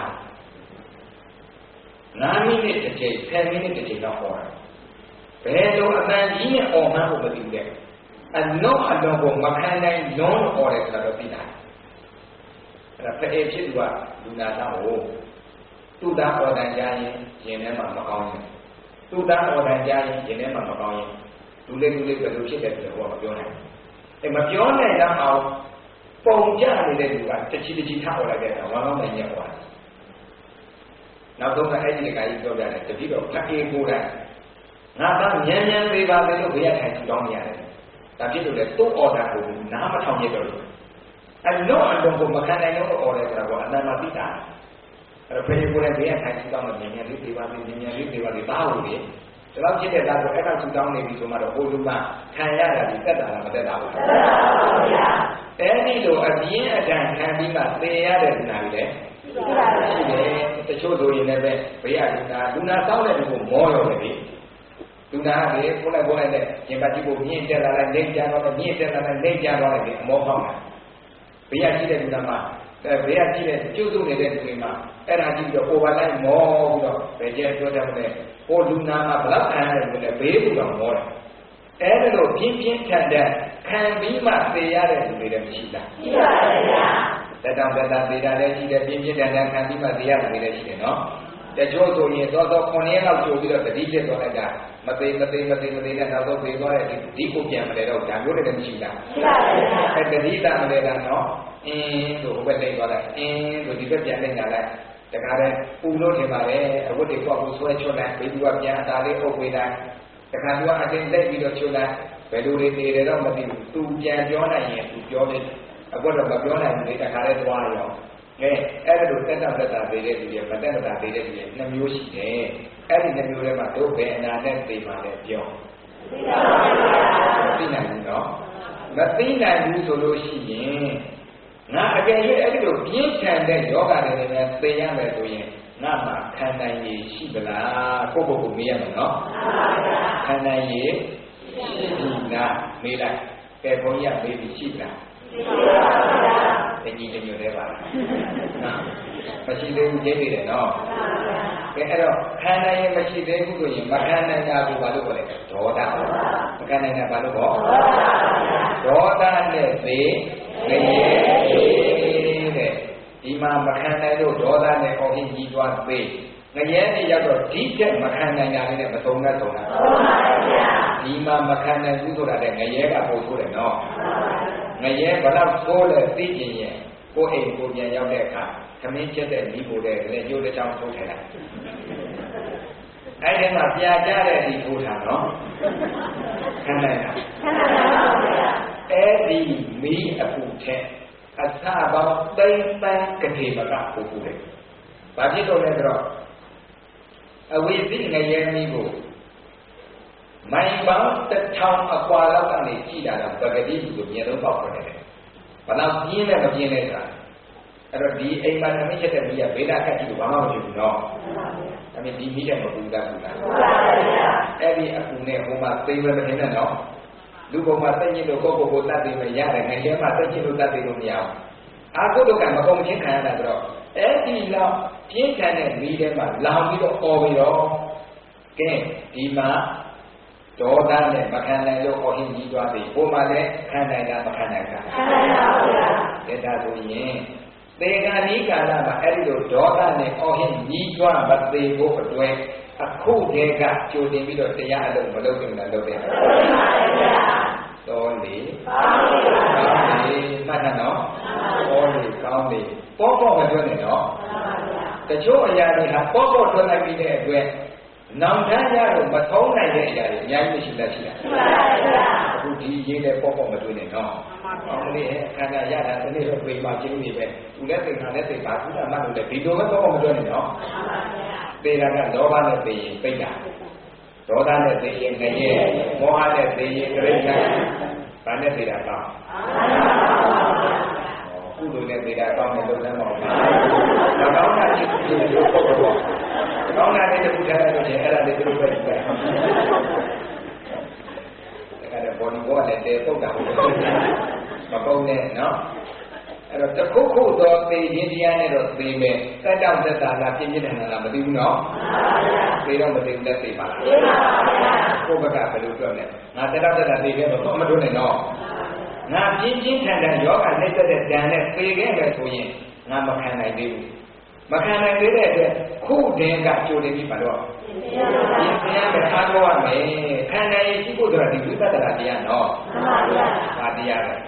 ငါးမိနစ်တစ်ချိန်ဆယ်မိနစ်တစ်ချိန်တော့ပေါ်တယ်ဘယ်လိုအတန်ကြီးနဲ့អော်မှန်းကိုမသိဘူးတဲ့အလုံးအလုံးကိုမခံနိုင်လုံးអော်တယ်ဆိုတော့သိတာအဲ့ဒါဖအေးဖြစ်သူကလူနာသားကိုသူ့သားអော်တန်ကြားရင်ရင်ထဲမှာမကောင်းဘူးသူ့သားអော်တန်ကြားရင်ရင်ထဲမှာမကောင်းရင်လူလေးလူလေးဘယ်လိုဖြစ်တယ်ဆိုတော့မပြောနိုင်ဘူးအဲမပြောနိုင်တော့အောင်ပုံကြနေတဲ့လူကတချီတချီထားអော်လိုက်တဲ့အခါဝမ်းကောင်းနိုင်ညက်သွားတယ်နောက်ဆုံးကအဲ့ဒီကကြီးပြောပြတယ်တတိတော့ဖအေးကိုယ်တိုင်ငါသားမြန်မြန်သေးပါလေလို့ဘုရားထိုင်တောင်းနေရတယ်ဒါဖြစ်လို့လေသူ့အော်ဒါကိုနားမထောင်ရတော့ဘူးအလုံးအလုံးကိုမခံနိုင်တော့အော်တယ်ဆိုတာကအနန္တသိတာအဲ့တော့ဘုရားကိုယ်တိုင်ဘုရားထိုင်တောင်းလို့မြန်မြန်လေးသေးပါလေမြန်မြန်လေးသေးပါလေဘာလို့လဲဒီလောက်ဖြစ်တဲ့သားကိုအဲ့ဒါထူတောင်းနေပြီဆိုမှတော့ဟိုလူကခံရတာဒီတက်တာလားမတက်တာဘူးတက်တာပါဘုရားအဲ့ဒီလိုအပြင်းအထန်ခံပြီးမှသေရတဲ့လူနာတွေလည်းရှိတယ်တချို့ဆိုရင်လည်းပဲဘုရားလူနာလူနာတောင်းတဲ့လူကိုမောရောတယ်လေလူနာကလေကိုယ်လိုက်ကိုယ်လိုက်နဲ့ရင်ပတ်ကြည့်ဖို့မြင့်တက်လာလိုက်နေကြတော့မြင့်တက်လာလိုက်နေကြတော့လေအမောဖောက်တာဘုရားရှိတဲ့လူနာမှာအဲဘုရားရှိတဲ့ကျုပ်စုနေတဲ့လူတွေမှာအဲ့ဒါကြည့်ပြီးတော့ overline မောပြီးတော့ဘယ်ကျဲပြောတယ်မလဲဟိုလူနာမှာဘလောက်ခံရတယ်လို့လည်းဘေးဘူးတော့မောတယ်အဲ့ဒါလို့ပြင်းပြင်းထန်ထန်ခံပြီးမှသေရတဲ့လူတွေလည်းမရှိလားရှိပါတယ်ဗျာတက်တောင်တက်တာသေတာလည်းရှိတယ်ပြင်းပြင်းထန်ထန်ခံပြီးမှသေရတဲ့လူတွေလည်းရှိတယ်နော်တချို့ဆိုရင်တော့တော့ခုနှစ်ရက်လောက်ကြိုပြီးတော့တတိဖြစ်သွားလိုက်တာမသိမသိမသိမသိနဲ့နောက်တော့သေသွားတဲ့ဒီကိုပြန်မလဲတော့ဒါမျိုးတွေလည်းမရှိလားရှိပါတယ်ဗျာအဲတတိတာမလဲတာနော်အင်းဆိုဘယ်သိသွားလိုက်အင်းဆိုဒီဘက်ပြန်လိုက်ညာလိုက်တခါတည်းပူလို့ထင်ပါလေအဝတ်တွေပေါ့ကိုဆွဲချွတ်လိုက်ဘေးသူကပြန်အသာလေးအုပ်ပေးလိုက်တခါသူကအတင်းသိပြီးတော့ချွတ်လိုက်ဘယ်လိုတွေနေတယ်တော့မသိဘူးသူပြန်ပြောနိုင်ရင်သူပြောတယ်အကွက်တော့မပြောနိုင်ဘူးလေတခါတည်းသွားရောကဲအဲ့ဒါလိုတက်တာတက်တာသေးတဲ့လူတွေမတက်တာသေးတဲ့လူတွေနှစ်မျိုးရှိတယ်အဲ့ဒီနှစ်မျိုးထဲမှာတို့ဘယ်အနာနဲ့သိပါလဲပြောသိနိုင်ဘူးနော်မသိနိုင်ဘူးဆိုလို့ရှိရင်ငါအကယ်၍အဲ့ဒီလိုပြင်းထန်တဲ့ယောဂတွေနဲ့သိရမယ်ဆိုရင်ငါမှခံနိုင်ရည်ရှိပလားကိုယ့်ကိုယ်ကိုမေးရမယ်နော်ခံနိုင်ရည်ရှိပြီလားမေးလိုက်ကဲဘုန်းကြီးကမေးပြီးရှိပလားရှိပါပါဗျာတညီတညွတ်သေးပါလားနော်မရှိသေးဘူးကျိတ်နေတယ်နော်ကဲအဲ့တော့ခံနိုင်ရင်မရှိသေးဘူးဆိုရင်မခံနိုင်တာကိုဘာလို့ခေါ်လဲဒေါသမခံနိုင်တာဘာလို့ခေါ်ဒေါသနဲ့သေတဲ့ဒီမှာမခံနိုင်လို့ဒေါသနဲ့အော်ဟစ်ကြီးသွားသေးငရဲနေရောက်တော့ဒီချက်မခံနိုင်တာလေးနဲ့မသုံးနဲ့သုံးတာဟုတ်ပါဗျာဒီမှာမခံနိုင်ဘူးဆိုတာလည်းငရဲကပို့ဆိုးတယ်နော်ငရဲဘလောက်ဆိုးလဲသိကျင်ရဲ့ကိုယ်အိမ်ကိုပြန်ရောက်တဲ့အခါသမင်းချက်တဲ့မိဖို့တဲ့လည်းညို့တစ်ချောင်းထုတ်ထိုင်လိုက်အဲ့ဒီမှာပြာကြတဲ့ဒီထိုးတာနော်ခံနိုင်တာခံနိုင်ပါဗျာအဲ့ဒီမီးအပူထက်အစပေါင်းသိမ့်ပန်းကတိမကပို့ပို့တယ်ဘာဖြစ်လို့လဲဆိုတော့အဝိသိငရဲမီးကိုမိုင်ပေါင်းတစ်ထောင်အကွာလောက်ကနေကြည့်တာတော့ပဂတိကိုမြေလုံးပေါက်ခေါ်တယ်ဘလောက်ပြင်းလဲမပြင်းလဲဆိုတာအဲ့တော့ဒီအိမ်မှာသမီးချက်တဲ့မီးကဗေဒကတ်ကြီးကိုဘာမှမဖြစ်ဘူးနော်အမေဒီမီးတဲ့မပူတာဘူးလားအဲ့ဒီအပူနဲ့ဟိုမှာသိမ့်ပဲမထင်နဲ့နော်လူပုံမှာသိညစ်လို့ကိုယ့်ကိုယ်ကိုတတ်သိမရတယ်ငရဲမှာသိညစ်လို့တတ်သိလို့မရဘူးအာကုလကမကုန်ချင်းခံရတာဆိုတော့အဲ့ဒီလောက်ပြင်းထန်တဲ့မီးထဲမှာလောင်ပြီးတော့អော်ပြီးတော့ကဲဒီမှာဒေါသနဲ့မခံနိုင်လို့အော်ဟင်းကြီးသွားပြီဟိုမှာလည်းခံနိုင်တာမခံနိုင်တာခံနိုင်ပါဘူးဗျာဒါဆိုရင်သေဂာနိကာလမှာအဲ့ဒီလိုဒေါသနဲ့အော်ဟင်းကြီးသွားမသေးဖို့အတွက်အခုတည်းကကြိုတင်ပြီးတော့တရားအလုပ်မလုပ်တင်တာလုပ်တယ်မှန်ပါဗျာတော်လေကောင်းလေမှတ်တာနော်တော်လေကောင်းလေပေါ့ပေါ့မတွက်နဲ့နော်တချို့အရာတွေဟာပေါ့ပေါ့တွက်လိုက်ပြီးတဲ့အတွက်နောင်တန်းရလို့မထုံးနိုင်တဲ့အရာတွေအများကြီးရှိလက်ရှိတာမှန်ပါဗျာအခုဒီရေးတဲ့ပေါ့ပေါ့မတွက်နဲ့နော်မှန်ပါဗျာဒီအခန္ဓာရတာဒီနေ့တော့ပြေပါချင်းနေပဲသူလည်းသိတာလည်းသိပါသူကမှတ်လို့လည်းဒီလိုပဲပေါ့ပေါ့မတွက်နဲ့နော်မှန်ပါဗျာသေတာကလောဘနဲ့သိရင်ပိတ်တာဒေါသနဲ့သိရင်ငရဲမောဟနဲ့သိရင်ကြိတ်တာဘာနဲ့သိတာကောင်းကုသိုလ်နဲ့သိတာကောင်းတယ်လို့လည်းမဟုတ်ဘူး။ကောင်းတာဖြစ်ဖြစ်လို့ပုဂ္ဂိုလ်ပေါ့။ကောင်းတာနဲ့တူထားတယ်ဆိုရင်အဲ့ဒါလေးသူတို့ပဲကြည့်တယ်။ဒါကလည်းဘောဒီဘောနဲ့တဲပုတ်တာဟုတ်မပုံနဲ့နော်။အဲ့တော့တခုခုသောသိခြင်းတရားနဲ့တော့သိမယ်။တက်တောင့်တက်တာလားပြင်းပြထန်တာလားမသိဘူးနော်။သိတော့မသိဘူးလက်သိပါလား။သိပါပါဗျာ။ကိုယ့်ဘက်ကဘယ်လိုပြောလဲ။ငါတက်တောင့်တက်တာသိခဲ့တော့မတို့နဲ့နော်။ငါပြင်းပြင်းထန်ထန်ယောဂနှိမ့်တဲ့တန်နဲ့သေခဲ့မယ်ဆိုရင်ငါမခံနိုင်သေးဘူးမခံနိုင်သေးတဲ့အတွက်ခုတည်းကကြိုတင်ပြီးပါတော့ဒီတရားကထားတော့ရမယ်ခံနိုင်ရင်ရှိဖို့ဆိုတာဒီဝိပဿနာတရားနော်မှန်ပါဗျာဘာတရားလဲ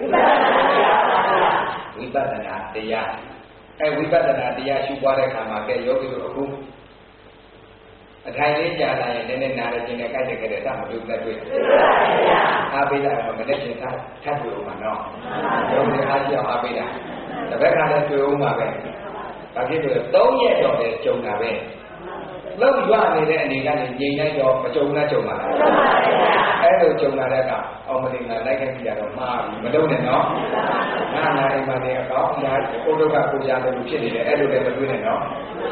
ဝိပဿနာတရားအဲဝိပဿနာတရားရှုပွားတဲ့အခါမှာကဲယောဂီတို့အခုအထိုင်လေးကြာလာရင်လည်းနားရခြင်းနဲ့ကြိုက်တဲ့ကြတဲ့စမတွေ့လက်တွေ့အားပေးတာကမနဲ့ရှင်ထားထပ်တွေ့ဦးမှာနော်ဘုရားအားကြီးအောင်အားပေးတာတပည့်ကလည်းတွေ့ဦးမှာပဲဒါဖြစ်လို့သုံးရက်တော့လည်းကြုံတာပဲလောက်ရွနေတဲ့အနေကနေငြိမ်လိုက်တော့မကြုံနဲ့ကြုံပါလားအဲ့လိုကြုံလာတဲ့ကအောင်မလင်ကလိုက်ခဲ့ကြတော့မှားပြီမလုံးနဲ့နော်ငါနာအိမ်မှာနေအကောင်းညာကိုဒုက္ခကိုရှာတယ်လို့ဖြစ်နေတယ်အဲ့လိုလည်းမတွေ့နဲ့နော်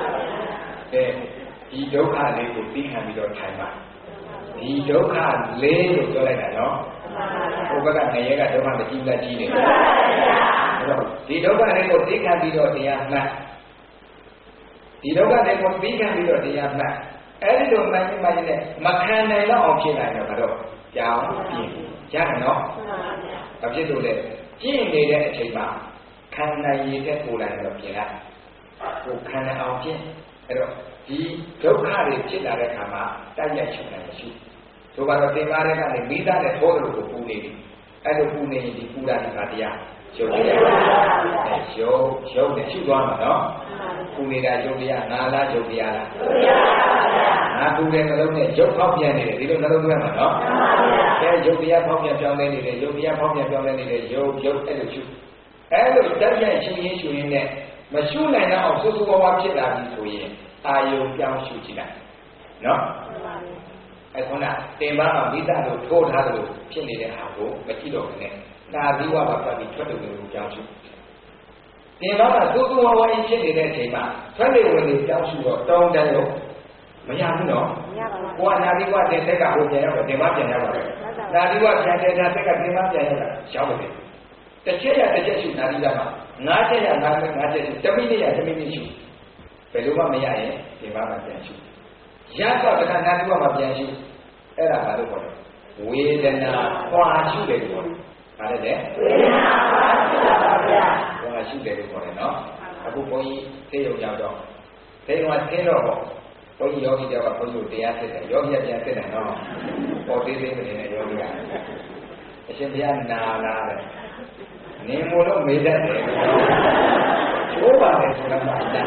အဲဒီဒုက္ခလေးကိုသိခံပြီးတော့ထိုင်ပါဒီဒုက္ခလေးလို့ပြောလိုက်တာနော်ဘုဘကငရဲကဒုက္ခမကြီးလက်ကြီးနေတယ်ဒီဒုက္ခလေးကိုသိခံပြီးတော့တရားမှတ်ဒီဒုက္ခလေးကိုသိခံပြီးတော့တရားမှတ်အဲ့ဒီလိုမှတ်ပြီးမှလည်းမခံနိုင်တော့အောင်ဖြစ်နိုင်တော့ကတော့ကြောင်းပြင်ရတယ်နော်ဘာဖြစ်လို့လဲကျင့်နေတဲ့အချိန်မှာခံနိုင်ရတဲ့ကိုယ်တိုင်တော့ပြင်လိုက်ကိုခံနိုင်အောင်ကျင့်အဲ့တော့ဒီဒုက္ခတွေဖြစ်လာတဲ့အခါမှာတိုက်ရိုက်ချုပ်နိုင်မရှိဆိုပါတော့သင်္ကားတဲ့ကနေမိသားနဲ့ထိုးတယ်လို့ပူနေပြီအဲ့လိုပူနေရင်ဒီပူတာဒီပါတရားရုပ်တရားအဲရုပ်ရုပ်နဲ့ရှုသွားမှာနော်ပူနေတာရုပ်တရားငါလားရုပ်တရားလားရုပ်တရားပါဗျာငါပူတဲ့နှလုံးနဲ့ရုပ်ဖောက်ပြန်နေတယ်ဒီလိုနှလုံးသွင်းမှာနော်အဲရုပ်တရားဖောက်ပြန်ပြောင်းလဲနေတယ်ရုပ်တရားဖောက်ပြန်ပြောင်းလဲနေတယ်ရုပ်ရုပ်အဲ့လိုရှုအဲ့လိုတိုက်ရိုက်ရှုရင်းရှုရင်းနဲ့မရှုနိုင်တော့အောင်စိုးစိုးဝါးဝါဖြစ်လာပြီဆိုရင်အာယုံပြောင်းရှုကြည့်လိုက်နော်အခုနတင်ပါမှာမိသားတို့ထိုးထားတယ်လို့ဖြစ်နေတဲ့ဟာကိုမကြည့်တော့ဘူးနဲ့ဒါဇီဝပါပတ်ပြီးထွက်တယ်လို့ပြောင်းရှုတင်ပါမှာစိုးစိုးဝါးဝါဖြစ်နေတဲ့အချိန်မှာထွက်လေဝင်လေပြောင်းရှုတော့တောင်းတန်းလို့မရဘူးနော်မရပါဘူးကိုကနာဇီဝတင်တက်ကဟိုပြန်ရောက်တော့တင်ပါပြန်ရောက်ပါတယ်နာဇီဝပြန်တဲ့တက်ကတင်ပါပြန်ရောက်တာရောက်တယ်တစ်ချက်ရတစ်ချက်ရှုနာဇီဝမှာငါးချက်ရငါးချက်ငါးချက်ရှုတမိနစ်ရတမိနစ်ရှုဘယ်လိုမှမရရင်ဒီမှာမှပြန်ရှုရတော့တခါနာတိဝမှာပြန်ရှုအဲ့ဒါဘာလို့ခေါ်လဲဝေဒနာပွားရှုတယ်လို့ခေါ်တယ်။ဘာလဲလဲဝေဒနာပွားရှုတာပါဗျဘုရားရှိတယ်လို့ခေါ်တယ်နော်အခုဘုန်းကြီးသိရုံရောက်တော့သိရုံကသင်တော့ပေါ့ဘုန်းကြီးယောဂီကြောက်ကဘုန်းကြီးကိုတရားစစ်တယ်ယောဂီကပြန်စစ်တယ်နော်ပေါ်သေးသေးနေတယ်ယောဂီကအရှင်ဘုရားနာလာတယ်နေမို့လို့မေးတတ်တယ်ချိုးပါလေဆိုတော့မှပြီး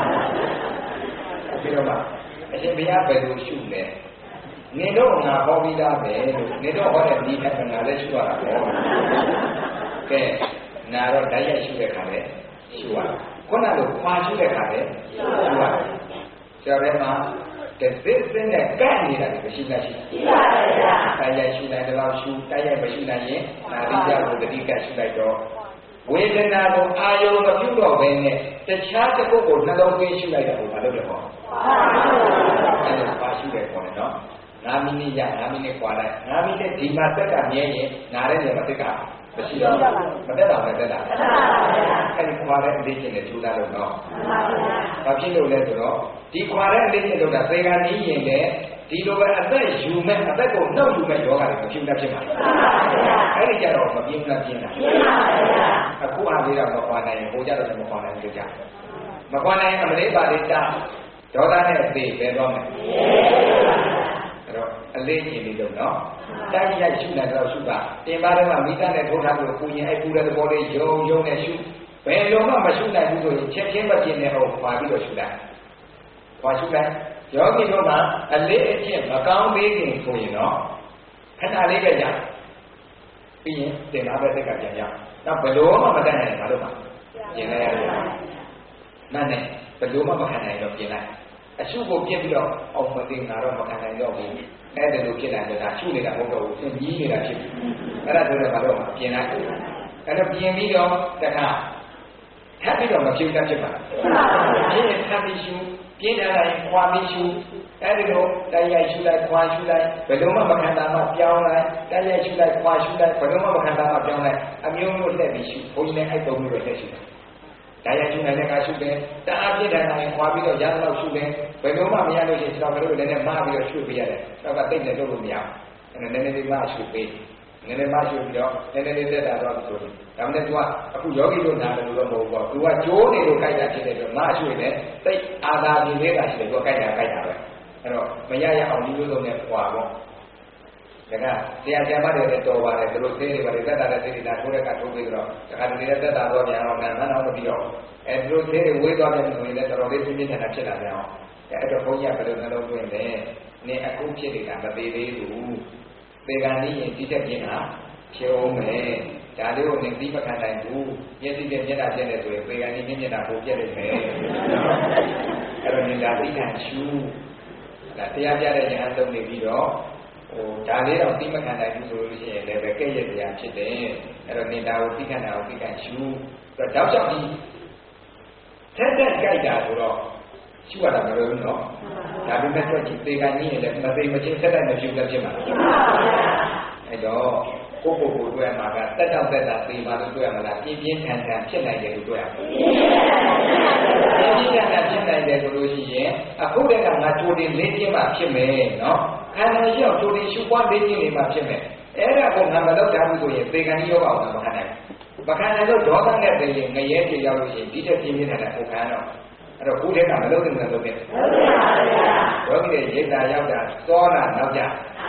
တော့မှအရှင်ဘုရားဘယ်လိုရှုလဲနေတော့ငါဟောပြီးသားပဲလို့နေတော့ဟောတဲ့ဒီကငါလည်းရှုရတာပေါ့ကဲနာတော့ဓာတ်ရိုက်ရှုတဲ့ခါလဲရှုရခုနကခွာရှုတဲ့ခါလဲရှုရဆရာတော်မှာကစစ်စင်းနဲ့ကန့်နေတာကိုရှိနေရှိရှိပါဗျာဓာတ်ရိုက်ရှုနိုင်တယ်လို့ရှုဓာတ်ရိုက်မရှိနိုင်ရင်နာရိယကိုတတိကရှုလိုက်တော့ဝေဒနာကိုအာယုံမပြုတော့ဘဲနဲ့တခြားတစ်ခုကိုနှလုံးသွင်းရှုလိုက်တာကိုမလုပ်တော့ဘူးအဲ့ဒါပါရှုတယ်ခေါ်တယ်နော်ငါးမိနစ်ရငါးမိနစ်ခွာလိုက်ငါးမိနစ်ဒီမှာတက်ကမြဲရင်နားတဲ့နေရာမှာတက်ကမရှိတော့မတက်တာလည်းတက်တာအဲ့ဒီခွာတဲ့အလေးချင်းနဲ့ထူတာလို့နော်ဘာဖြစ်လို့လဲဆိုတော့ဒီခွာတဲ့အလေးချင်းတို့ကသေကံကြီးရင်လည်းဒီလိုပဲအသက်ယူမဲ့အသက်ကိုနှုတ်ယူမဲ့ယောဂတွေမဖြစ်တတ်ဖြစ်ပါဘူးအဲ့ဒီကြတော့မပြင်းဘူးပြင်းတာပြင်းပါဗျာအခုအားလေးတော့မခွာနိုင်ရင်ဟိုကြတော့မခွာနိုင်ဘူးကြမခွာနိုင်အမလေးပါလေးတာဒေါသနဲ့အသေးပဲတော့မယ်အဲ့တော့အလေးချင်းလေးတော့နော်တိုက်ရိုက်ရှုနေတော့ရှုပါတင်ပါတော့မိသားနဲ့ထိုးထားလို့ပူရင်အဲ့ပူတဲ့သဘောလေးယုံယုံနဲ့ရှုဘယ်လိုမှမရှုနိုင်ဘူးဆိုရင်ချက်ချင်းမပြင်းနဲ့ဟောခွာပြီးတော့ရှုလိုက်ခွာရှုလိုက်ယောဂီတို့မှာအလေးအကျင့်မကောင်းသေးခင်ဆိုရင်တော့ခဏလေးပဲရပြီးရင်တင်လာပဲတက်ကပြန်ရနောက်ဘယ်လိုမှမတတ်နိုင်ဘာလို့မှပြင်လိုက်ရတယ်နားနဲ့ဘယ်လိုမှမခံနိုင်တော့ပြင်လိုက်အရှုကိုပြစ်ပြီးတော့အောင်မသိငါတော့မခံနိုင်တော့ဘူးအဲ့ဒါလိုဖြစ်လာတယ်ဒါရှုနေတာမဟုတ်တော့ဘူးသင်ကြီးနေတာဖြစ်ပြီအဲ့ဒါဆိုတော့ဘာလို့မှပြင်လိုက်အဲ့တော့ပြင်ပြီးတော့တခါထပ်ပြီးတော့မဖြစ်တတ်ဖြစ်ပါပြင်ရင်ထပ်ပြီးရှုပြင်းထန်လာရင်ခွာပြီးရှုအဲ့ဒီလိုတိုက်ရိုက်ရှုလိုက်ခွာရှုလိုက်ဘယ်လိုမှမခံတာမှပြောင်းလိုက်တိုက်ရိုက်ရှုလိုက်ခွာရှုလိုက်ဘယ်လိုမှမခံတာမှပြောင်းလိုက်အမျိုးမျိုးလက်ပြီးရှုဘုန်းကြီးလည်းအဲ့သုံးမျိုးပဲလက်ရှုတယ်တိုက်ရိုက်ရှုနိုင်တဲ့ကရှုတယ်တအားပြင်းထန်လာရင်ခွာပြီးတော့ရသလောက်ရှုတယ်ဘယ်လိုမှမရလို့ရှိရင်ကျွန်တော်တို့လည်းလည်းမှားပြီးတော့ရှုပေးရတယ်တော့ကတိတ်လည်းလုပ်လို့မရဘူးအဲ့ဒါနည်းနည်းလေးမှရှုပေးနည်းနည်းမှရှုပြီးတော့နည်းနည်းလေးတက်တာတော့ဆိုတယ်ဒါမှလည်း तू ကအခုယောဂီတို့နာတယ်လို့တော့မဟုတ်ဘူး तू ကကြိုးနေလို့ကြိုက်တာဖြစ်တဲ့အတွက်မှရှုရင်လည်းတိတ်အာသာပြင်းလေးတာရှိတယ် तू ကကြိုက်တာကြိုက်တာပဲအဲ့တော့မရရအောင်ဒီလိုလိုနဲ့ပွာပေါ့ဒါကတရားကျမ်းပါတယ်တော်ပါတယ်သူတို့သေးတွေပါတယ်တက်တာတဲ့သေးတွေဒါထိုးတဲ့ကထိုးပြီးတော့ဒါကတည်းကတက်တာတော့ပြန်တော့မှန်းတော့မပြီးတော့အဲသူတို့သေးတွေဝေးသွားတယ်ဆိုရင်လည်းတော်တော်လေးပြင်းပြင်းထန်ထန်ဖြစ်လာကြအောင်အဲ့တော့ဘုန်းကြီးကဘယ်လိုနှလုံးသွင်းလဲနင်အခုဖြစ်နေတာမသေးသေးဘူးသေကံကြီးရင်ဒီတက်ပြင်းတာဖြစ်အောင်မယ်ဒါလေးကိုနင်သိမခံနိုင်ဘူးမျက်စိနဲ့မျက်နှာပြည့်နေဆိုရင်သေကံကြီးမျက်နှာပိုပြည့်နေမယ်အဲ့တော့နင်ဒါသိခံရှုဒါတရားပြတဲ့ဉာဏ်သုံးနေပြီးတော့ဟိုဒါလေးတော့သိမခံနိုင်ဘူးဆိုလို့ရှိရင်လည်းပဲကဲ့ရဲ့တရားဖြစ်တယ်အဲ့တော့နင်ဒါကိုသိခံတာကိုသိခံရှုတော့တောက်လျှောက်ပြီးထက်တက်ကြိုက်တာဆိုတော့ရှုရတာမလိုဘူးနော်ဒါပေမဲ့တော့ဒီသေကံကြီးရင်လည်းမသိမချင်းဆက်တိုက်မဖြစ်လည်းဖြစ်မှာအဲ့တော့ကိုယ့်ကိုယ်ကိုတွေ့ရမှာကတက်တောက်တက်တာသေပါလို့တွေ့ရမှာလားပြင်းပြင်းထန်ထန်ဖြစ်နိုင်တယ်လို့တွေ့ရမှာပြင်းပြင်းထန်ထန်ဖြစ်နိုင်တယ်ဆိုလို့ရှိရင်အခုတည်းကငါကြိုတင်လေးချင်းမှဖြစ်မယ်နော်ခန္ဓာရှိအောင်ကြိုတင်ရှုပွားလေးချင်းနေမှဖြစ်မယ်အဲ့ဒါကိုငါမလုပ်တာဘူးဆိုရင်သေကံကြီးရောပါအောင်မခံနိုင်ဘူးမခံနိုင်လို့ဒေါသနဲ့တည်းရင်ငရဲပြေရောက်လို့ရှိရင်ဒီတက်ပြင်းပြင်းထန်ထန်ကိုခံတော့အဲ့တော့ခုတည်းကမလုပ်နိုင်ဘူးလုပ်တယ်ဟုတ်ပါဗျာယောဂီရဲ့ရိတ်တာရောက်တာစောတာနောက်ကြ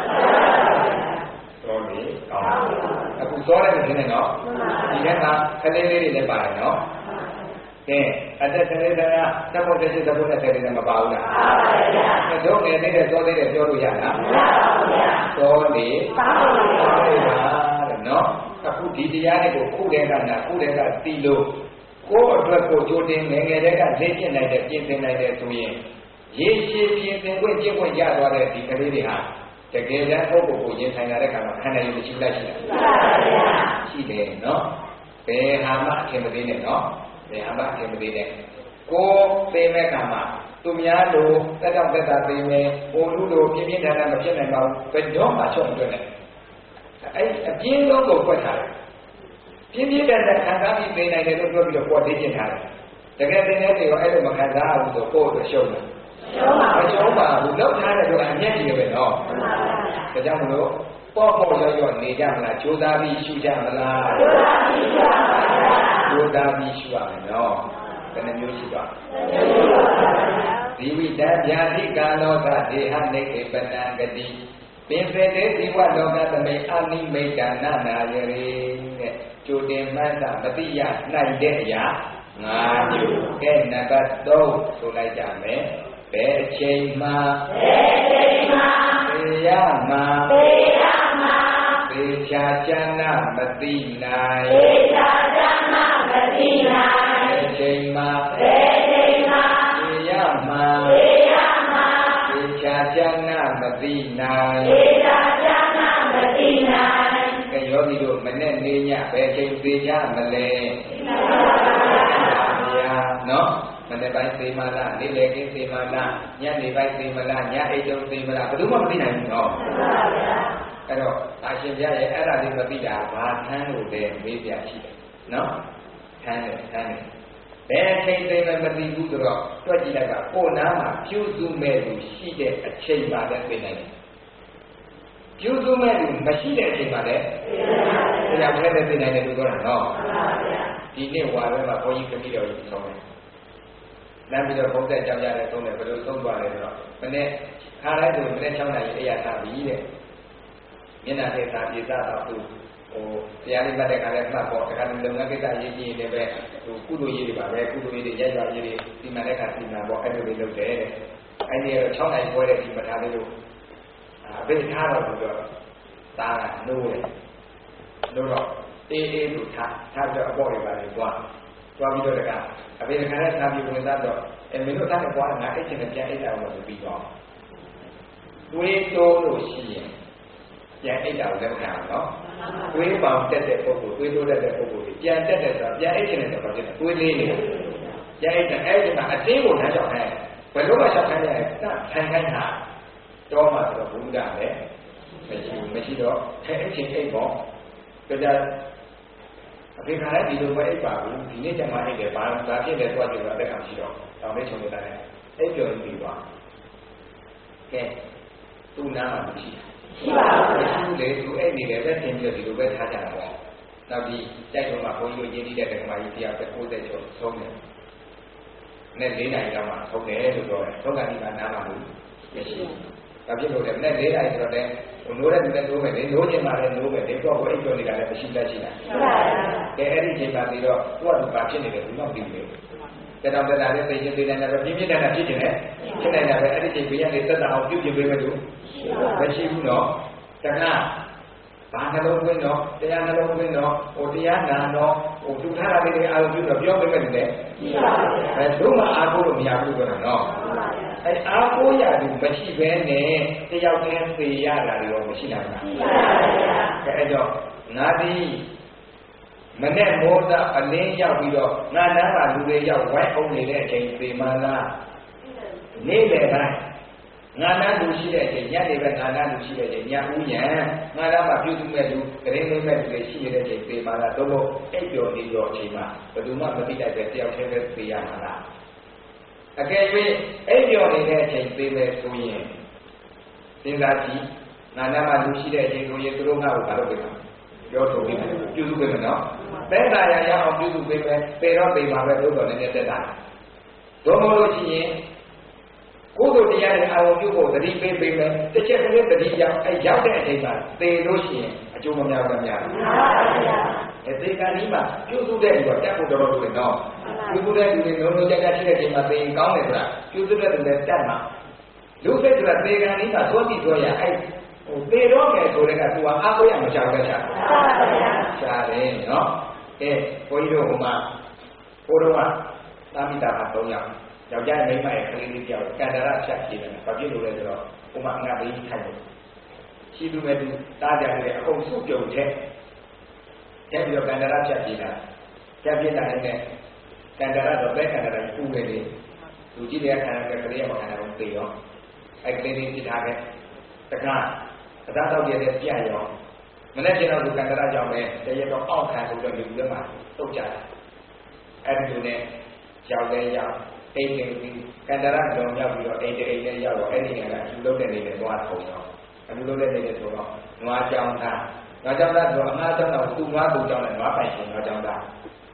စောနေကောင်းအခုစောတယ်မသိနဲ့နော်ဒီထဲမှာခလေးလေးတွေလည်းပါတယ်နော်ကဲအသက်သေးသေးကသဘောတည်းသဘောနဲ့တည်းလည်းမပါဘူးလားပါပါဗျာတို့ငယ်သေးတဲ့စောသေးတဲ့ပြောလို့ရလားမရပါဘူးဗျာစောနေပါပါဗျာတဲ့နော်အခုဒီတရားတွေကိုခုတည်းကနာခုတည်းကတီးလို့ကိုယ့်အတွက်ကိုကြိုတင်ငယ်ငယ်တည်းကလေ့ကျင့်လိုက်တဲ့ပြင်ဆင်လိုက်တဲ့ဆိုရင်ရေရှည်ပြင်ဆင်ခွင့်ကျင့်ခွင့်ရသွားတဲ့ဒီကလေးတွေဟာတကယ်တမ်းပုဂ္ဂိုလ်ကိုရင်ဆိုင်လာတဲ့အခါမှာခန္ဓာရည်မရှိလိုက်ရှိလားရှိပါဗျာရှိတယ်နော်ဘယ်ဟာမှအထင်မသေးနဲ့နော်ဘယ်ဟာမှအထင်မသေးနဲ့ကိုယ်သိမဲ့ခါမှာသူများလိုတက်တော့တက်တာသိမယ်ဟိုလူလိုပြင်းပြင်းထန်ထန်မဖြစ်နိုင်ပါဘူးဘယ်တော့မှချုပ်မတွေ့နဲ့အဲ့အပြင်းဆုံးကိုဖွက်ထားတယ်ပြင်းပြင်းထန်ထန်ခံစားပြီးသိနိုင်တယ်လို့ပြောပြီးတော့ပေါ်သိကျင်ထားတယ်တကယ်သိနေတယ်ရောအဲ့လိုမခံစားဘူးဆိုကိုယ့်အတွက်ရှုံးတယ်ရှုံးပါရှုံးပါဘူးလောက်ထားတဲ့တော့အမျက်ကြီးပဲနော်မှန်ပါဗျာဒါကြောင့်မလို့ပေါ့ပေါ့ရော့ရော့နေကြမလားကြိုးစားပြီးရှုကြမလားကြိုးစားပြီးရှုပါဗျာ Cô ta bị xua này nó cái này nhớ gì đó Đi vi đá bia đi cả nó cả đi ăn để cái bên ăn cái đi bên phía đấy đi qua nó cả tầm mấy ăn đi mấy cái na na vậy chủ đề mà ta mà đi ya này để ya ngài nhiều cái này bắt đầu tôi lại chạm đấy bé chơi mà bé chơi mà bé ya mà bé ya mà bé cha cha na mà đi này bé cha cha na mà đi này bé chơi mà bé chơi mà bé ya mà bé ya mà bé cha cha na mà đi này bé cha cha na mà đi này cái gió đi được mình nên đi nhà bé chơi đi nhà mình lên nó mình để bài xì mà là đi lên cái xì mà là nhà đi bài xì mà là nhà ấy đâu xì mà là có đúng không cái này không cái đó ta xem ra vậy ở đây thì mình bây giờ ba tháng rồi để mấy việc gì nó tháng này tháng này bé chơi chơi mà mình đi vui rồi tôi chỉ là cái cô nào mà chú chú mẹ rồi xí để chơi mà để cái này chú chú mẹ rồi mà xí để chơi mà để bây giờ cái này cái này là đúng rồi nó đi nè qua rồi mà có những cái điều gì không Nam bây giờ không thể chăm ra được không này, phải đối không qua được rồi. Mình này, khá đấy rồi, mình này trong này cái nhà thả bí này, như là cái thả bí ra tạo tụ, ồ, thì anh đi bắt được cái này mà bỏ cái này đừng cái cái gì gì này về, tụ cú đuôi gì bảo về cú đuôi gì giải giải gì, thì mà này cái gì mà bỏ cái đuôi đâu thế này, anh đi ở trong này quay lại thì mà thả đi luôn, à, bây giờ thả vào rồi, ta là nô này, nô rồi, ê ê tụ thả, thả cho bỏ đi vào đi qua. Qua video được à? À bây giờ cái này làm gì cũng ra rồi. Em mình nói ta qua là cái chuyện này cái nào mà bị bỏ. Quê tô đồ gì? Cái cái nào làm nào đó. Quê bằng chất để phục vụ, quê tô để phục vụ. Cái chất để sao? Cái cái này là cái quê lên này. Cái cái cái mà ở trên một cái chỗ này. Phải lúc mà chỗ này ta thành cái nào? Cho mà nó cũng ra đấy. Mấy gì mấy gì đó. Cái chuyện cái bỏ. Bây giờ cái cái này đi đâu vậy bà cũng thì nên chẳng may để bà bà kia để qua được để làm gì đó, tao mới chọn được này, ấy giờ đi bà, cái tu nào mà gì, cái tu để tu ấy đi để cái tiền giờ đi đâu vậy thay ra rồi, tao đi chạy rồi mà có nhiều gì đi để cái mà đi theo cái cô để chọn xong này, nên lấy này là mà không để được rồi, không cần đi bàn nào mà đúng, cái gì, tao biết rồi đấy, nên lấy này rồi đấy. Nối ra chúng ta nối về đấy, nối trên mà lên nối về đấy, có có ích cho người ta là phải xin ra xin này. Cái ấy trên mà thì đó, có được bạc trên này để chúng nó tìm được. Cái nào cái nào đấy thì trên này là phim như này là chi chuyện này, trên này là phải ấy trên bây giờ để tất cả học tiếp chuyện với chúng, phải xin nó, chẳng hạn, bạn nó đâu quên nó, cái anh nó đâu quên nó, ô thì anh là nó, ô chúng ta là cái này ăn chúng nóပြောvới mình đấy, phải đúng mà ăn cũng được nhà cũng được nó. Ai áo cố nhà thì mới chỉ về nè, cái giao cái gì ya là điều mới chỉ làm nào. Cái đó, ngã đi, mình nên mua ra anh lấy giao đi đó, ngã nãy làလူတွေရောက်ဝိုင်းအောင်နေတဲ့အချိန်ဒီမှာလားနေလေတိုင်းငါနာလူရှိတဲ့အချိန်ညနေပဲငါနာလူရှိတဲ့အချိန်ညဦးညံငါနာမှာပြုစုမဲ့လူကလေးလေးမဲ့လူတွေရှိနေတဲ့အချိန်ဒီမှာလားတော့လို့အိပ်ပျော်နေတော့အချိန်မှာဘယ်သူမှမသိတတ်တဲ့တယောက်တည်းပဲသိရမှာလားအကယ်၍အိပ်ပျော်နေတဲ့အချိန်သိမဲ့ဆိုရင်စဉ်းစားကြည့်ငါနာမှာလူရှိတဲ့အချိန်ဆိုရင်သူတို့ငါ့ကိုဘာလုပ်ပေးမှာပြောထုတ်ပြီးပြုစုပေးမယ်နော်သက်သာရရအောင်ပြုစုပေးမယ်ပေတော့ပေမှာပဲလို့တော့လည်းသက်သာတော့မလို့ရှိရင်ကိုယ်တို့တရားနဲ့အာရုံပြုဖို့သတိပေးပေးမယ်တစ်ချက်ကလေးသတိရောက်အဲရောက်တဲ့အချိန်မှာသေလို့ရှိရင်အကျိုးမများဘူးများဘူးမှန်ပါဗျာအဲသေကံဒီမှာပြုစုတဲ့လူကတက်ဖို့တော်တော်လိုတယ်နော်ပြုစုတဲ့လူတွေလုံးလုံးကြကြရှိတဲ့အချိန်မှာသေရင်ကောင်းတယ်ဆိုတာပြုစုတဲ့လူတွေတက်မှာလူစိတ်ဆိုတာသေကံဒီမှာသောတိသောရအဲဟိုသေတော့မယ်ဆိုတဲ့ကသူကအားကိုးရမချဘူးရှာမှန်ပါဗျာရှာတယ်နော်အဲဘုန်းကြီးတို့ဟိုမှာဘိုးတော်ကသာမိတာမှာ၃ယောက်ယောက်ျားမိန်းမရဲ့ကလေးလေးပြောက်ကန္တရဖြတ်ကြည့်တယ်။ဘာဖြစ်လို့လဲဆိုတော့ဥမာငါဘေးကြီးထိုက်တယ်။ရှိသူမဲ့သူတားကြတယ်အကုန်စုပြုံချက်။တက်ပြီးတော့ကန္တရဖြတ်ကြည့်တာ။ဖြတ်ပြတာလည်းကန္တရတော့ဘယ်ကန္တရပူနေလေ။လူကြီးတွေကခန္ဓာကလေးရဲ့ခန္ဓာကိုသိရော။အဲ့ကလေးလေးကြည့်ထားခဲ့။တကားအသာတော့ပြတဲ့ပြရော။မနေ့ကျတော့သူကန္တရကြောင့်ပဲတရတော့အောက်ခံဆိုတော့လူတွေမှာတုတ်ကြတယ်။အဲ့ဒီလိုနဲ့ရောက်တဲ့ရောက်အိမ်နေပြီးကန္တရကြောင်ရောက်ပြီးတော့အိမ်တအိမ်နဲ့ရောက်တော့အဲ့ဒီနေရာကအလူလုံးတဲ့နေနဲ့သွားထုံတော့အလူလုံးတဲ့နေနဲ့ဆိုတော့နွားကြောင်သားနွားကြောင်သားဆိုတော့အငှားကြောင်တော့သူ့နွားသူ့ကြောင်နဲ့နွားပိုင်ရှင်နွားကြောင်သား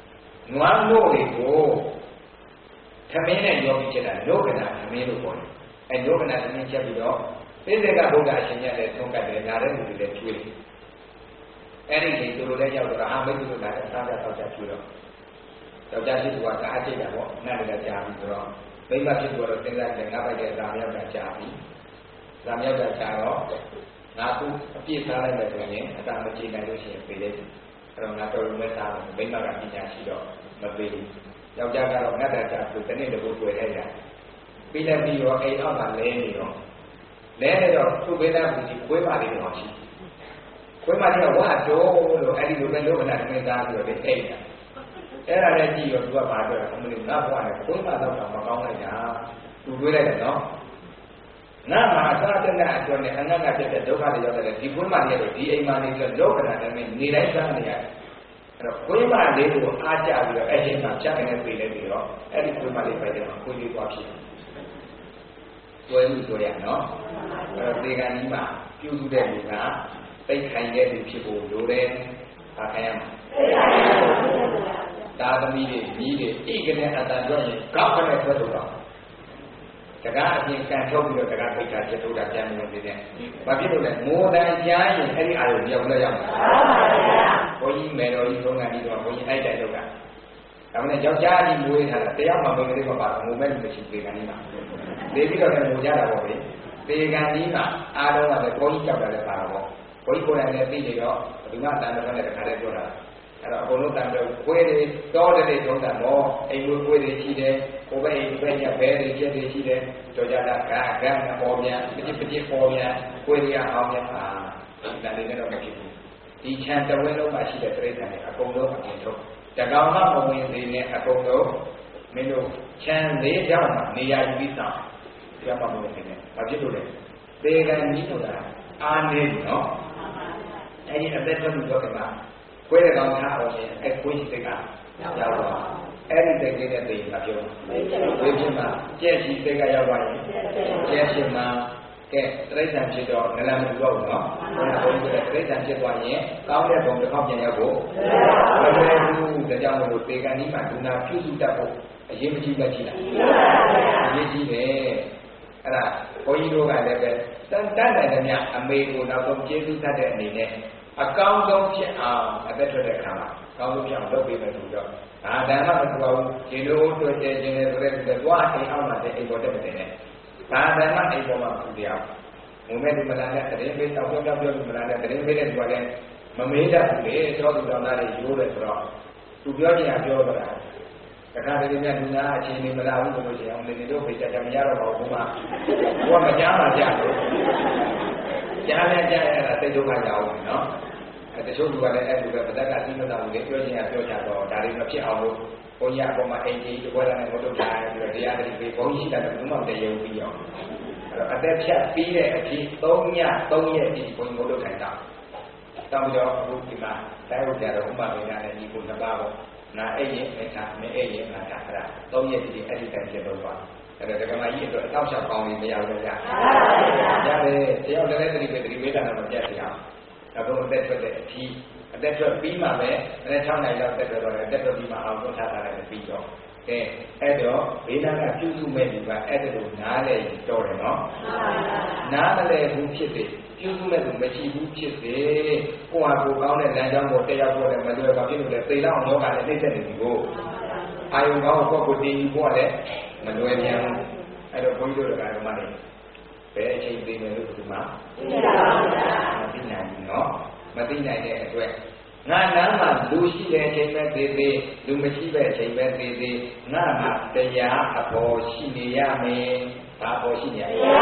နွားနို့တွေကိုသမင်းနဲ့ရောပြီးချက်တာလောကနာသမင်းလို့ခေါ်တယ်အဲလောကနာသမင်းချက်ပြီးတော့သိတဲ့ကဘုရားအရှင်မြတ်လည်းသုံးကတ်တယ်နားတဲ့လူတွေလည်းကျွေးတယ်အဲ့ဒီချိန်သူတို့လည်းရောက်တော့အာမိတ်တို့လည်းစားကြတော့ကြကျွေးတော့ယောက်ျားရှိသူကကားချိတ်တာပေါ့နားလည်းကြားပြီးဆိုတော့မိမဖြစ်တော့စဉ်းစားကြငါးပိုက်တဲ့ဇာမြောက်ကကြားပြီးဇာမြောက်ကကြားတော့ငါခုအပြည့်စားလိုက်တယ်ဆိုရင်အတာမကြည့်နိုင်လို့ရှိရင်ပြေးလိုက်အဲ့တော့ငါတော်ရုံနဲ့စားတယ်မိမကပညာရှိတော့မပြေးဘူးယောက်ျားကတော့ငတ်တာကြားသူတနေ့တကူတွေ့လိုက်တာပြီးလည်းပြီးတော့အိမ်အောက်မှာလဲနေတော့လဲနေတော့သူ့ဘေးသားဘူးကြီးခွေးပါလေးတော့ရှိခွေးမလေးကဝါတော့လို့အဲ့ဒီလိုပဲလောကနာသင်္သားပြီးတော့အိမ်တာအဲ့ဒါလည်းကြည့်ရောသူကဘာပြောလဲအမလေးငါ့ဘဝနဲ့ခွေးမတော့တော့မကောင်းလိုက်တာသူတွေးလိုက်တယ်နော်ငါမှာအသာတနာအတွက်နဲ့အနန္တဖြစ်တဲ့ဒုက္ခတွေရောက်တယ်ဒီခွေးမလေးကတော့ဒီအိမ်မှာနေပြီးတော့လောကနာနဲ့နေတိုင်းစားနေရတယ်အဲ့တော့ခွေးမလေးကိုအားကြပြီးတော့အဲ့ဒီမှာဖြတ်နေပြေးလိုက်ပြီးတော့အဲ့ဒီခွေးမလေးပဲတဲ့မှာခွေးလေးသွားဖြစ်တွဲလို့ဆိုရနော်အဲ့တော့ဒီကနေ့မှာပြုစုတဲ့လူကသိခိုင်တဲ့လူဖြစ်ဖို့လိုတယ်။ဒါခိုင်ရမှာ။သာသမီတွေကြီးတွေဣကနေအတ္တတော့ရင်ကောက်ကနေထွက်တော့တကားအပြင်ကန်ထုတ်ပြီးတော့တကားပိတ်တာချက်ထုတ်တာပြန်လို့နေတယ်။ဘာဖြစ်လို့လဲမိုးတန်ကြားရင်အဲ့ဒီအာရုံရောက်လို့ရောက်မှာ။ဟုတ်ပါဗျာ။ဘုန်းကြီးမယ်တော်ကြီးသုံးကန်ပြီးတော့ဘုန်းကြီးအဲ့တိုင်တော့ကဒါမှမဟုတ်ယောက်ျားကြီးမွေးထားတာတရားမှမဝင်လေးမပါဘူးငုံမဲ့လူမရှိသေးကန်နေမှာ။ဒီပြီးတော့လည်းငုံကြတာပေါ့ဗျ။သေကန်ကြီးမှာအားလုံးကလည်းဘုန်းကြီးကြောက်တာလည်းပါတာပေါ့။ဘုန်းကြီးကိုယ်တိုင်လည်းသိနေတော့ဘယ်သူမှတန်တော်နဲ့တခါတည်းပြောတာအဲ့တော့အကုန်လုံးတန်တော်ကိုယ်တွေတောတဲ့ထုံးတာမောအိမ်ကိုယ်တွေရှိတယ်ကိုယ်ပဲအိမ်ပဲညဘဲတွေကျက်တွေရှိတယ်ကြောကြတာကာကံပေါ်ပြန်ပฏิပฏิပေါ်ပြန်ကိုယ်တွေအောင်ပြန်ပါဒါလေးနဲ့တော့မဖြစ်ဘူးဒီချမ်းတဝဲလုံးမှာရှိတဲ့ပြိဿတွေအကုန်လုံးအပြင်ထုတ်တကောင်မှမဝင်သေးနဲ့အကုန်လုံးမင်းတို့ချမ်းလေးကြောင့်နေရာယူပြီးဆောင်တရားမှမဝင်သေးနဲ့ဘာဖြစ်လို့လဲသေကံကြီးဆိုတာအာနေနော်အဲ့ဒီအသက်ထွက်မှုတော့ကမှခွဲတဲ့ကောင်ထားအောင်ရင်အဲ့ခွေးရှိတဲ့ကရောက်တော့အဲ့ဒီတက်ကလေးနဲ့သိမှာပြောဝိပ္ပမကျက်ရှိတဲ့ကရောက်သွားရင်ကျက်ရှိမှာကဲတိရစ္ဆာန်ဖြစ်တော့ငလမတူတော့ဘူးနော်ဘုရားဘုရားတိရစ္ဆာန်ဖြစ်သွားရင်ကောင်းတဲ့ဘုံတစ်ခေါက်ပြန်ရောက်ဖို့မလွယ်ဘူးဒါကြောင့်မလို့သေကံဒီမှာဒုနာပြုစုတတ်ဖို့အရေးမကြီးပဲရှိလားအရေးကြီးတယ်အဲ့ဒါဘုန်းကြီးတို့ကလည်းပဲတန်တန်တယ်မြအမေကိုနောက်ဆုံးကျေးဇူးတတ်တဲ့အနေနဲ့အကောင်းဆုံးဖြစ်အောင်အသက်ထွက်တဲ့ခါမှာအကောင်းဆုံးဖြစ်အောင်လုပ်ပေးမယ်ဆိုတော့ဒါဓမ္မမတူပါဘူးဒီလိုတွေ့တဲ့ခြင်းတွေဆိုတဲ့သူကသွားအိမ်အောင်လာတဲ့အိမ်ပေါ်တက်တဲ့နဲ့ဒါဓမ္မအိမ်ပေါ်မှာပူတရားမုံမဲ့ဒီမလာတဲ့တရင်ပေးတော့ပြောပြောပြောမလာတဲ့တရင်ပေးတဲ့သူကလည်းမမေးတတ်ဘူးလေသောသူတော်သားတွေရိုးတယ်ဆိုတော့သူပြောချင်တာပြောတော့တာတခါတည်းများဒုနာအချိန်နေမလာဘူးဆိုလို့ရှိရင်အောင်နေတို့ဖိတ်ကြမရတော့ပါဘူးကွာကိုကမကြားမှကြားလို့ကြားလဲကြားရတာစိတ်ဒုက္ခရောက်ဘူးနော်အဲတချို့လူကလည်းအဲ့လိုပဲပဒက်ကသိမသာဘူးလေပြောချင်တာပြောချတော့ဒါတွေမဖြစ်အောင်လို့ဘုန်းကြီးအပေါ်မှာအိမ်ကြီးတစ်ခွက်နဲ့ဘုဒ္ဓတရားပြီးတော့တရားတွေပြီးဘုန်းကြီးရှိတာကဘုမတယုံပြီးအောင်အဲ့တော့အသက်ဖြတ်ပြီးတဲ့အဖြစ်သုံးညသုံးရက်ဒီဘုန်းကြီးဘုဒ္ဓထိုင်တာတောင်းပြီးတော့အခုဒီမှာတိုင်းဟုတ်ကြတော့ဥပမေနာနဲ့ဒီကုနှစ်ပါးပေါ့နာအဲ့ရင်အဲ့ဒါမအဲ့ရင်ငါတာအဲ့ဒါသုံးရက်ဒီအဲ့ဒီတိုင်းပြတော့ပါအဲ့ဒါဒကမာကြီးအတွက်အထောက်အပံ့ကောင်းနေမရဘူးကြာရတယ်တယောက်တည်းတတိပဲတတိဝေဒနာမပြတ်စီအောင်ဒါကတော့အသက်ထွက်တဲ့အထီးအသက်ထွက်ပြီးမှပဲအဲ၆နိုင်လောက်တက်တော့တယ်တက်တော့ပြီးမှအောင်သွတ်ထားတာလည်းပြီးတော့ကဲအဲ့တော့ဘေးနာကပြုစုမဲ့လူကအဲ့ဒါလိုနားလေတော်တယ်နော်နားမလဲဘူးဖြစ်တယ်ပြုစုမဲ့လူမရှိဘူးဖြစ်တယ်ကိုဟာကိုကောင်းတဲ့လမ်းကြောင်းကိုတက်ရောက်ဖို့လည်းမလွယ်ပါဘူးလို့လည်းသိလောက်လောကလည်းသိတဲ့နေပြီကိုအာယုံကောင်းကိုကိုတည်ယူဖို့လည်းမလွယ်ပြန်ဘူးအဲ့တော့ဘုန်းကြီးတို့ကလည်းမှလည်းဘယ်အချိန်သိမယ်လို့ဒီမှာသိပါပါဗျာမသိနိုင်ဘူးနော်မသိနိုင်တဲ့အတွက်ငါနားမှာလူရှိတဲ့အချိန်ပဲသေးသေးလူမရှိတဲ့အချိန်ပဲသေးသေးငါမှာတရားအပေါ်ရှိနေရမယ်ဘာပေါ်ရှိနေရလဲ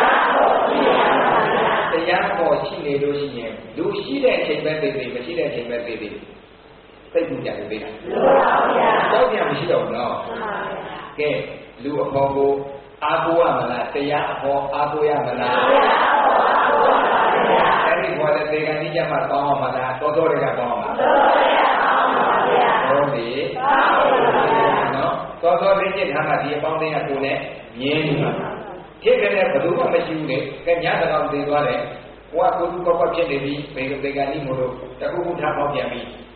တရားပေါ်ရှိနေလို့ရှိရင်လူရှိတဲ့အချိန်ပဲသေးသေးမရှိတဲ့အချိန်ပဲသေးသေးစိတ်ကူကြတယ်သေးလားမှန်ပါဗျာတော့ပြန်မရှိတော့ဘူးနော်မှန်ပါဗျာကဲလူအပေါ်ကိုအားကိုးရမလားတရားအပေါ်အားကိုးရမလားတရားအပေါ်အားကိုးရပါဗျာအဲ့ဒီဘောတဲ့ဒေဂန်ကြီးကျမှကောင်းအောင်မလားတော်တော်တွေကကောင်းအောင်တော်တော်တွေကကောင်းပါဗျာဟုတ်ပြီကောင်းပါဗျာနော်တော်တော်လေးကျင့်ထားမှဒီအပေါင်းအသင်းကကိုယ်နဲ့မြင်းနေမှာဖြစ်တယ်ဘယ်သူမှမရှိဘူးလေကဲညတကောင်သေးသွားတယ်ကိုကကိုယ်ကူကောက်ကောက်ဖြစ်နေပြီဘေဒေဂန်ကြီးမို့လို့တခုခုထားပေါက်ပြန်ပြီ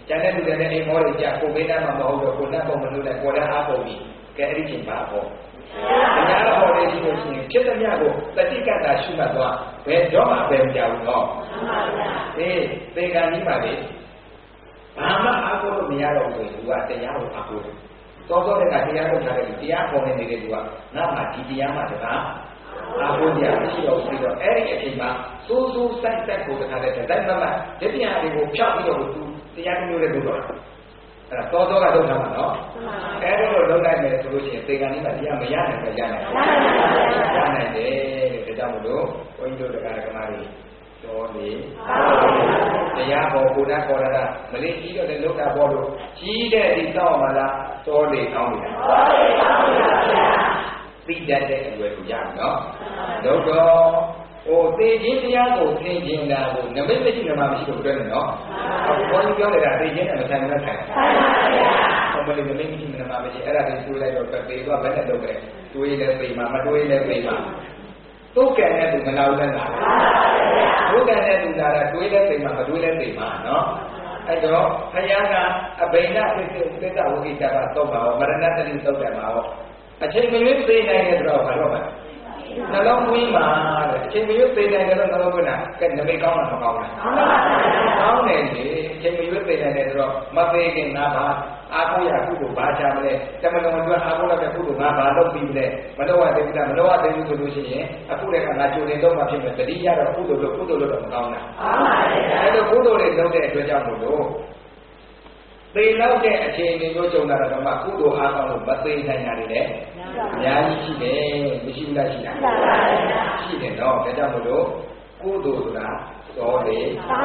ကျန်တဲ့လူတွေနဲ့အိမ်မောတွေကြာကိုဘေးနားမှာမဟုတ်တော့ကိုနတ်ပုံမလို့နဲ့ကိုလည်းအားပုံပြီးကဲအဲ့ဒီချိန်ပါပေါ့တရားတော်လေးရှိလို့ရှိရင်ဖြစ်သမျှကိုတတိကတာရှုမှတ်သွားဘယ်တော့မှပဲမကြောက်ဘူးတော့အေးသေကံကြီးပါလေဘာမှအားကိုလို့မရတော့ဘူးဆိုရင်သူကတရားကိုအားကိုတယ်သောသောတဲ့ကတရားထုတ်ထားတဲ့တရားပေါ်နေနေတဲ့သူကငါ့မှာဒီတရားမှတကားအားကိုရမရှိတော့ဘူးပြီးတော့အဲ့ဒီအချိန်မှာစိုးစိုးစိုက်စိုက်ကိုတခါတည်းတိုက်မှတ်ဒီပြန်တွေကိုဖြောက်ပြီးတော့သူတရားမျိုးတွေလုပ်တော့အဲ့ဒါသောသောကလုပ်ထားမှာနော်အဲ့ဒါလိုလုပ်လိုက်မယ်ဆိုလို့ရှိရင်သေကံကြီးကတရားမရနိုင်ပဲရနိုင်တယ်ရနိုင်တယ်ဒါကြောင့်မလို့ဘုန်းကြီးတို့တရားဓမ္မတွေတော်နေတရားပေါ်ကိုယ်နဲ့ပေါ်လာတာမလေးကြီးတော့လည်းလောက်တာပေါ်လို့ကြီးတဲ့အဒီတော့မှလားတော်နေကောင်းနေတာတော်နေကောင်းပါဗျာသိတတ်တဲ့အွယ်ကိုရမယ်နော်တို့တော့ဟိုသိခြင်းတရားကိုသိခြင်းတာကိုနမိတ်မရှိနမမရှိလို့ပြောနေနော်အခုဘုန်းကြီးပြောနေတာသိခြင်းနဲ့မဆိုင်ဘူးနဲ့ဆိုင်ပါဗျာဟောမလေးနမိတ်မရှိနမမရှိအဲ့ဒါကိုတွေးလိုက်တော့ပေတော့ဘယ်နဲ့လုပ်ကြလဲတွေးလဲပြေးမှာမတွေးလဲပြေးမှာသုတ်ကံနဲ့သူမနာဘူးလားသုတ်ကံနဲ့သူလာတာတွေးလဲပြေးမှာမတွေးလဲပြေးမှာနော်အဲ့တော့ဘုရားကအဘိဓါသစ္စာသစ္စာဝိကိတ္တကတော့ပါမရဏတတိသုတ်တယ်မှာဟောအချိန်မရွေးသိနိုင်တယ်ဆိုတော့ဘာလို့ပါနှလုံးသွင်းမှာတဲ့အချိန်မရွေးသိနိုင်တယ်တော့နှလုံးသွင်းတာကဲနမိတ်ကောင်းတာမကောင်းလားကောင်းတယ်လေအချိန်မရွေးသိနိုင်တယ်ဆိုတော့မသေးခင်ငါဘာအာဟုရကုသိုလ်ဘာချမလဲတမလုံးအတွက်အာဟုရတဲ့ကုသိုလ်ငါဘာလုပ်ပြီးလဲမလုပ်ရသေးဘူးလားမလုပ်ရသေးဘူးဆိုလို့ရှိရင်အခုလည်းငါကြိုတင်တော့မှဖြစ်မယ်တတိယတော့ကုသိုလ်လို့ကုသိုလ်လို့တော့မကောင်းလားအဲ့လိုကုသိုလ်တွေလုပ်တဲ့အတွက်ကြောင့်မို့လို့သေလောက်တဲ့အချိန်မျိုးကြုံလာတော့မှကုသိုလ်အားကောင်းလို့မသေးနိုင်တာတွေလည်းအများကြီးရှိတယ်မရှိဘူးလားရှိလားရှိတယ်နော်ဒါကြောင့်မို့လို့ကုသိုလ်ဆိုတာတော်လေ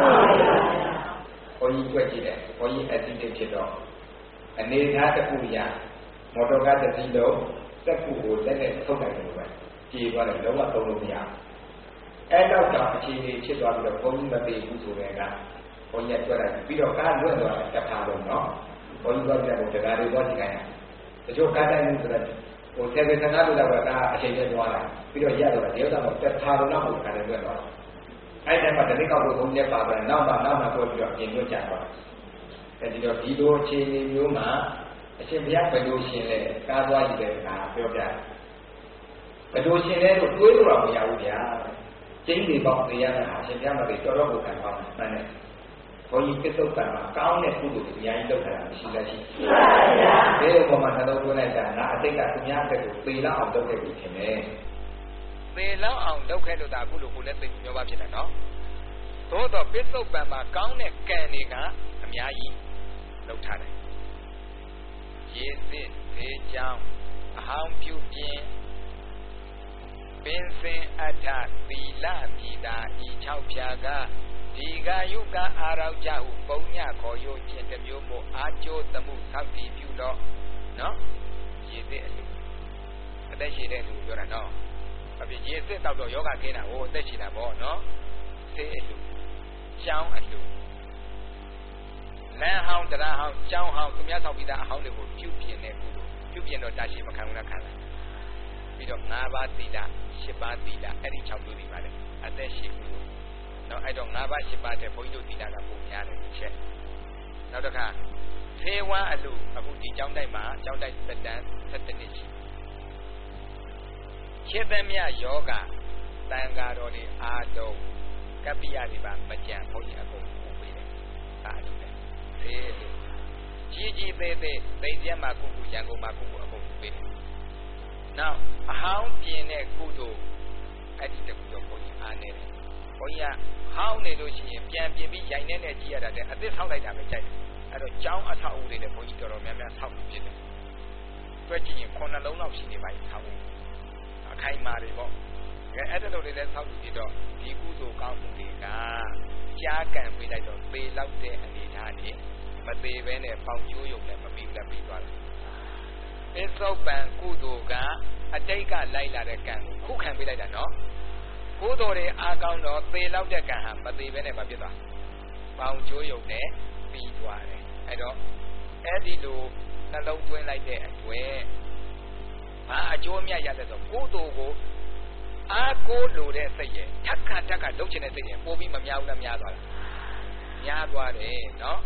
ဘုန်းကြီးတွေ့ကြည့်တယ်ဘုန်းကြီးအတိတ်ဖြစ်တော့အနေထားတစ်ခုရမော်တော်ကားတစ်စီးလုံးစက်ကူကိုလက်နဲ့ထုတ်နိုင်တယ်လို့ပဲကြေသွားတယ်လုံးဝသုံးလို့မရအဲ့တော့ကြောင့်အခြေအနေဖြစ်သွားပြီးတော့ဘုန်းကြီးမသိဘူးဆိုတဲ့ကဘုန်းကြီးတွေ့တယ်ပြီးတော့ကားလွတ်သွားတယ်တစ်ခါလုံးနော်ဘုန်းကြီးတို့ကလည်းတရားတွေတော့ဒီတိုင်းတချို့ကားတိုင်းလို့ဆိုတော့ဟိုဆယ်ပေဆယ်ကားလို့တော့ကအချိန်ကျသွားတာပြီးတော့ရတော့တယ်ဥစ္စာတော့တစ်ခါလုံးတော့ဟိုကားတွေလွတ်သွားအဲ့ဒါမှတတိကောက်ကိုဘုန်းကြီးပါပါတယ်နောက်မှနောက်မှပို့ပြီးတော့ပြင်ညွှန်ကြသွားတယ်အဲဒီတော့ဒီလိုအခြေအနေမျိုးမှာအရှင်ဘုရားဘယ်လိုရှင်လဲကားသွားရည်တဲ့ကားပြောပြဘယ်လိုရှင်လဲလို့တွေးလို့တော့မရဘူးဗျာကျင်းနေပေါင်းသေးရတာအရှင်ဘုရားမသိတော်တော်ကိုခံပါမှန်းတယ်ဘုန်းကြီးပြစ္ဆုတ်ကံမှာကောင်းတဲ့ကုသိုလ်တွေအများကြီးလုပ်ထားတာမရှိလားရှိရှိပါဗျာဒီလိုပေါ်မှာနှလုံးသွင်းလိုက်တာငါအတိတ်ကသူများအတွက်ကိုသေလောက်အောင်လုပ်ခဲ့ပြီခင်ဗျသေလောက်အောင်လုပ်ခဲ့လို့ဒါအခုလိုကိုလည်းသိပြောပါဖြစ်တယ်နော်သို့တော့ပြစ္ဆုတ်ကံမှာကောင်းတဲ့ကံတွေကအများကြီးလုပ်ထားတယ်ရေစစ်ဒေကြောင်းအဟောင်းပြုပြင်ပင်စင်အထသီလမိတာဤ၆ဖြာကဒီကယုကအာရောက်ကြဟုပုံညခေါ်ရို့ခြင်းတစ်မျိုးမို့အာကျိုးသမှုသောက်တည်ပြုတော့နော်ရေစစ်အလူအသက်ရှိတဲ့လူပြောတာနော်အပြင်ရေစစ်တောက်တော့ယောဂခင်းတာဟိုအသက်ရှိတာပေါ့နော်ဆေးအလူကျောင်းအလူလမ်းဟောင်းတရားဟောင်းကျောင်းဟောင်းသူများဆောက်ပြီးသားအဟောင်းတွေကိုပြုပြင်တဲ့ကုသိုလ်ပြုပြင်တော့တာရှိမခံဘူးလားခံလားပြီးတော့၅ပါးသီလ၈ပါးသီလအဲ့ဒီ၆မျိုးဒီပါလေအသက်ရှိကုသိုလ်နော်အဲ့တော့၅ပါး၈ပါးတဲ့ဘုန်းကြီးတို့သီလကပုံများတယ်တစ်ချက်နောက်တစ်ခါသေဝါအလူအခုဒီကျောင်းတိုက်မှာကျောင်းတိုက်သက်တမ်း၁၁နှစ်ရှိခြေသက်မြယောဂတန်ဃာတော်တွေအားလုံးကပ္ပိယတွေပါမကြံဘုန်းကြီးအကုန်ပို့ပေးတယ်အားလုံးတယ်သေလူကြီးကြီးသေးသေးသိကျမ်းမှာကုကုရန်ကုန်မှာကုကုအကုန်ပေးတယ်နောက်အဟောင်းပြင်းတဲ့ကုသိုလ်အဲ့ဒီတကုတော့ဘုန်းကြီးအားနေတယ်ဘုန်းကြီးကဟောင်းနေလို့ရှိရင်ပြန်ပြင်ပြီးရိုင်နေနဲ့ကြည့်ရတာတဲ့အသစ်ဆောက်လိုက်တာပဲကြိုက်တယ်အဲ့တော့ကျောင်းအဆောက်အဦတွေနဲ့ဘုန်းကြီးတော်တော်များများဆောက်ပြီးဖြစ်တယ်တွက်ကြည့်ရင်ခုနှစ်လုံးလောက်ရှိနေပါပြီဆောက်ဖို့အခိုင်မာတွေပေါ့ကဲအဲ့ဒါလိုတွေလည်းဆောက်ပြီးတော့ဒီကုသိုလ်ကောင်းမှုတွေကကြားကံပေးလိုက်တော့ပေလောက်တဲ့အနေအထားတွေမသေးဘဲနဲ့ပေါင်ကျိုးရုံနဲ့မပြီးလက်ပြီးသွားတာပစ္စုပန်ကုသိုလ်ကအတိတ်ကလိုက်လာတဲ့ကံကိုခုခံပေးလိုက်တာနော်ကုသိုလ်တွေအားကောင်းတော့သေလောက်တဲ့ကံဟာမသေးဘဲနဲ့မဖြစ်သွားပေါင်ကျိုးရုံနဲ့ပြီးသွားတယ်အဲ့တော့အဲ့ဒီလိုနှလုံးသွင်းလိုက်တဲ့အတွက်ဘာအကျိုးအမြတ်ရတဲ့ဆိုကုသိုလ်ကိုအားကိုးလိုတဲ့စိတ်ရဲ့ထက်ခါထက်ခါလှုပ်ချင်တဲ့စိတ်ရဲ့ပိုပြီးမများဘူးလားများသွားလားများသွားတယ်နော်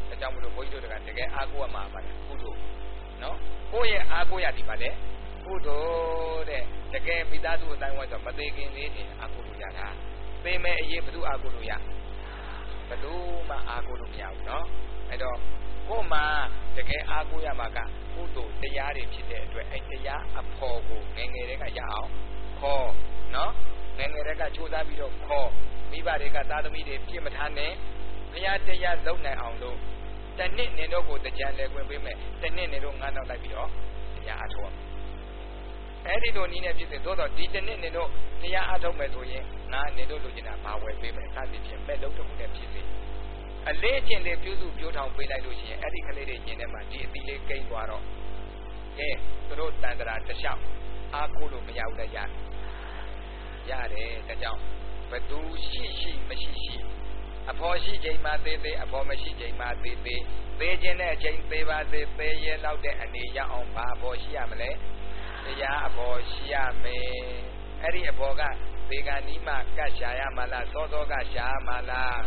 ဒါကြောင့်မလို့ဘုန်းကြီးတို့ကတကယ်အားကိုးရမှာပါကုသိုလ်နော်ကိုယ့်ရဲ့အားကိုးရဒီပါလေကုသိုလ်တဲ့တကယ်မိသားစုအတိုင်းဝိုင်းဆိုမသေးခင်လေးတင်အားကိုးလို့ရတာသိမဲ့အရေးဘယ်သူအားကိုးလို့ရဘယ်သူမှအားကိုးလို့မရဘူးနော်အဲ့တော့ကိုယ်မှာတကယ်အားကိုးရမှာကကုသိုလ်တရားတွေဖြစ်တဲ့အတွက်အဲ့တရားအဖို့ကိုငယ်ငယ်တည်းကရအောင်ခေါ်နော်ငယ်ငယ်တည်းကကြိုးစားပြီးတော့ခေါ်မိဘတွေကသားသမီးတွေပြစ်မထားနဲ့ဘုရားတရားလုံးနိုင်အောင်လို့တနှစ်နေတော့ကိုတရားလဲခွင့်ပေးမယ်တနှစ်နေတော့ငါးနောက်လိုက်ပြီးတော့တရားအထောက်အဲ့ဒီလိုနည်းနဲ့ဖြစ်စေသို့တော့ဒီတနှစ်နေတော့တရားအထောက်မယ်ဆိုရင်ငါနေတော့လူကျင်တာဘာဝယ်ပေးမယ်စသည်ဖြင့်မဲ့လုံးတစ်ခုနဲ့ဖြစ်စေအလေးကျင့်တွေပြုစုပြိုးထောင်ပေးလိုက်လို့ရှိရင်အဲ့ဒီကလေးတွေကျင်ထဲမှာဒီအသီးလေးကိန်းသွားတော့ကဲသူတို့တန်တရာတစ်လျှောက်အားကိုးလို့မရဘူးလေရတယ်ရတယ်ဒါကြောင့်ဘသူရှိရှိမရှိရှိအဖော်ရှိချိန်မှာသေးသေးအဖော်မရှိချိန်မှာသေးသေးသေးခြင်းတဲ့အချိန်သေးပါသေးသေးရဲလောက်တဲ့အနေရအောင်ဘာအဖော်ရှိရမလဲတရားအဖော်ရှိရမယ်အဲ့ဒီအဖော်ကသေကံနီးမှကတ်ရှာရမလားစောစောကရှာမလား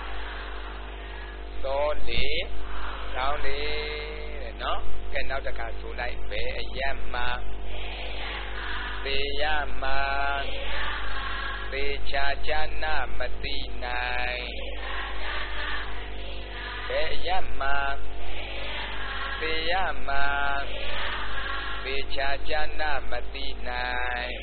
သောလေကောင်းလေတဲ့နော်ကဲနောက်တစ်ခါဆိုလိုက်ဘယ်အရက်မှာသေရမှာသေချာချာနာမသိနိုင်ဘယ်အရက်မှာသေရမှာသေချာချာနာမသိနိုင်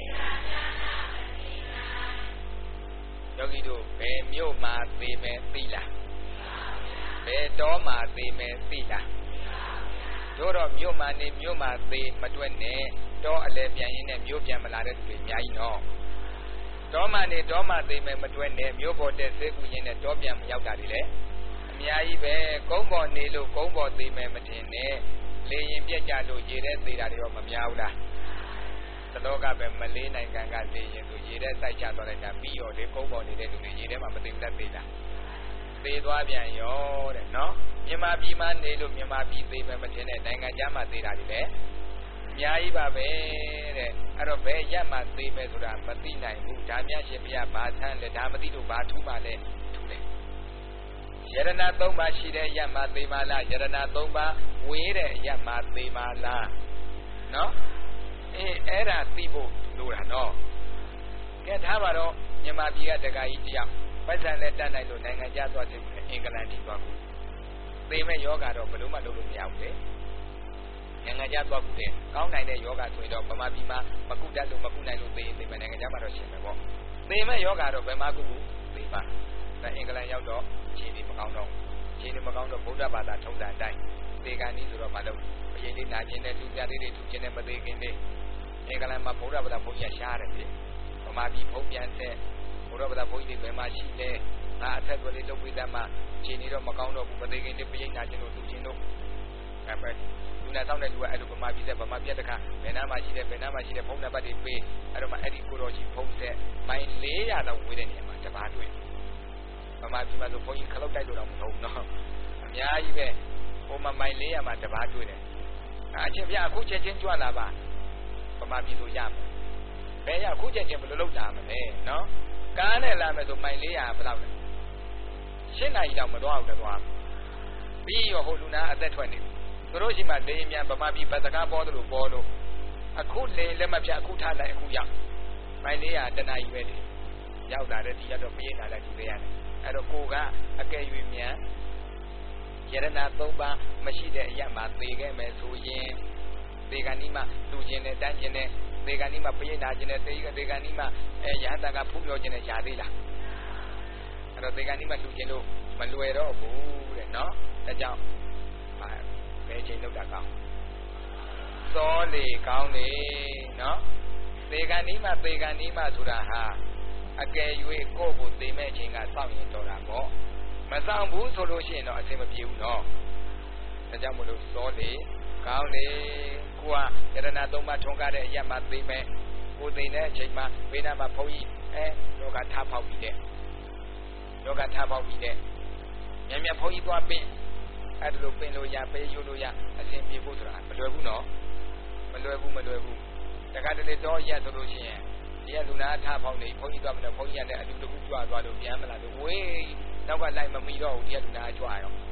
ယောဂီတို့ဘယ်မြို့မှာသေမယ်သိလားဘယ်တော့မှသေမယ်သိလားတို့တော့မြို့မှာနေမြို့မှာသေမတွက်နဲ့တော့အလဲပြန်ရင်းနဲ့မြို့ပြန်မလာတဲ့သူတွေအများကြီးနော်တော့မှနေတော့မှသေမယ်မတွက်နဲ့မြို့ပေါ်တဲ့ဆေးကူရင်းနဲ့တော့ပြန်မရောက်တာတွေလည်းအများကြီးပဲကုန်းပေါ်နေလို့ကုန်းပေါ်သေမယ်မထင်နဲ့လေရင်ပြက်ကြလို့ရေထဲသေတာတွေရောမများဘူးလားသလောကပဲမလေးနိုင်ငံကလေရင်ဆိုရေထဲစိုက်ချသွားလိုက်တာပြီးရောလေကုန်းပေါ်နေတဲ့လူတွေရေထဲမှာမသေဘူးလားသေတာသေသွားပြန်ရောတဲ့နော်မြန်မာပြည်မှာနေလို့မြန်မာပြည်သေမယ်မထင်တဲ့နိုင်ငံခြားမှာသေတာတွေလည်းအများကြီးပါပဲတဲ့အဲ့တော့ဘယ်ရက်မှာသေမယ်ဆိုတာမသိနိုင်ဘူးဒါမြတ်ရှင်ဘုရားဘာဆန်းလဲဒါမသိလို့ဘာထူးမှလဲထူးတယ်ယရဏသုံးပါးရှိတဲ့ရက်မှာသေပါလားယရဏသုံးပါးဝေးတဲ့ရက်မှာသေပါလားနော်အေးအဲ့ဒါသိဖို့လိုတာနော်ကဲထားပါတော့မြန်မာပြည်ကတက္ကကြီးတယောက်ပတ်စံနဲ့တတ်နိုင်လို့နိုင်ငံခြားသွားတယ်အင်္ဂလန်ထိသွားခုသေမဲ့ယောဂါတော့ဘယ်လိုမှလုပ်လို့မရဘူးလေနိုင်ငံခြားသွားခုတယ်ကောင်းနိုင်တဲ့ယောဂါဆိုရင်တော့ဗမာပြည်မှာမကုတတ်လို့မကုနိုင်လို့သေရင်သေမဲ့နိုင်ငံခြားမှာတော့ရှင်မယ်ပေါ့သေမဲ့ယောဂါတော့ဘယ်မှာကုခုသေပါဒါအင်္ဂလန်ရောက်တော့ခြေနေမကောင်းတော့ခြေနေမကောင်းတော့ဗုဒ္ဓဘာသာထုံးစံအတိုင်းသေကံနည်းဆိုတော့မလုပ်ဘယင်းလေးနာကျင်တဲ့လူပြလေးတွေထူခြင်းနဲ့မသေးခင်လေးအင်္ဂလန်မှာဗုဒ္ဓဘာသာဘုန်းကြီးရှားတယ်လေဗမာပြည်ဘုန်းပြန်တဲ့ဘုရားဗလာဘုန်းကြီးတွေဘယ်မှာရှိလဲငါအထက်ကိုလေးလုပ်ပြီးသားမှခြေနေတော့မကောင်းတော့ဘူးမသေးခင်လေးပြိဋ္ဌာချင်းတို့သူချင်းတို့အဲ့ပဲလူနာဆောင်တဲ့လူကအဲ့လိုဗမာပြည်သက်ဗမာပြည်တခါဘယ်နားမှာရှိတယ်ဘယ်နားမှာရှိတယ်ဖုန်းနံပါတ်တွေပေးအဲ့တော့မှအဲ့ဒီကိုတော်ကြီးဖုန်းတဲ့မိုင်လေးရာတော့ဝေးတဲ့နေရာမှာတပါးတွေ့ဗမာပြည်မှာဆိုဘုန်းကြီးခလုတ်တိုက်လို့တော့မဟုတ်ဘူးနော်အများကြီးပဲဟိုမှာမိုင်လေးရာမှာတပါးတွေ့တယ်အချင်းပြအခုချက်ချင်းကြွလာပါဗမာပြည်ဆိုရမယ်ဘယ်ရအခုချက်ချင်းဘယ်လိုလုပ်တာမလဲနော်ကားနဲ့လာမယ်ဆိုမိုင်လေးရာဘယ်လောက်လဲရှင်းနာရီတော့မသွားဘူးတော့ပြီးရောဟိုလူနာအသက်ထွက်နေသူတို့ရှိမှလေရင်မြန်ဗမာပြည်ဗတ်စကားပေါ်တယ်လို့ပေါ်လို့အခုလေလက်မပြအခုထားလိုက်အခုရောက်မိုင်လေးရာတနာရီပဲလေရောက်လာတဲ့ဒီကတော့ပြင်းလာလိုက်ဒီပဲရတယ်အဲ့တော့ကိုကအကယ်၍မြန်ယရဏသုံးပါးမရှိတဲ့အရာမှာသေခဲ့မယ်ဆိုရင်သေကံဒီမှာလူချင်းနဲ့တန်းချင်းနဲ့သေကံဒီမှာပြင်းလာခြင်းနဲ့သေကသေကံဒီမှာအဲရဟန္တာကဖူးပြောခြင်းနဲ့ရှားသေးလားအဲ့တော့သေကံဒီမှာလူချင်းလို့မလွယ်တော့ဘူးတဲ့နော်ဒါကြောင့်ဘယ်ချိန်လောက်တာကောင်းစောလေကောင်းလေနော်သေကံဒီမှာသေကံဒီမှာဆိုတာဟာအကယ်၍ကိုယ့်ကိုသေမဲ့ချိန်ကစောင့်ရင်တော်တာပေါ့မဆောင်ဘူးဆိုလို့ရှိရင်တော့အဆင်မပြေဘူးနော်ဒါကြောင့်မလို့စောလေကောင်းလေကိုကယရဏသုံးပါးထွန်းကားတဲ့အရက်မှာသိမဲ့ကိုသိတဲ့အချိန်မှာဘေးနားမှာဘုန်းကြီးအဲယောဂထားပေါက်ပြီးတဲ့ယောဂထားပေါက်ပြီးတဲ့ညံ့ညံ့ဘုန်းကြီးသွားပင့်အဲ့ဒါလိုပင့်လို့ရပေးယူလို့ရအဆင်ပြေဖို့ဆိုတာမလွယ်ဘူးနော်မလွယ်ဘူးမလွယ်ဘူးတခါတလေတော့ရက်ဆိုလို့ရှိရင်ဒီကလူနာထားပေါက်နေဘုန်းကြီးသွားမလို့ဘုန်းကြီးကလည်းအလူတခုကြွားသွားလို့ပြန်မလာလို့ဝေးနောက်ကလိုက်မမီတော့ဘူးဒီကလူနာကြွားရောအဲ့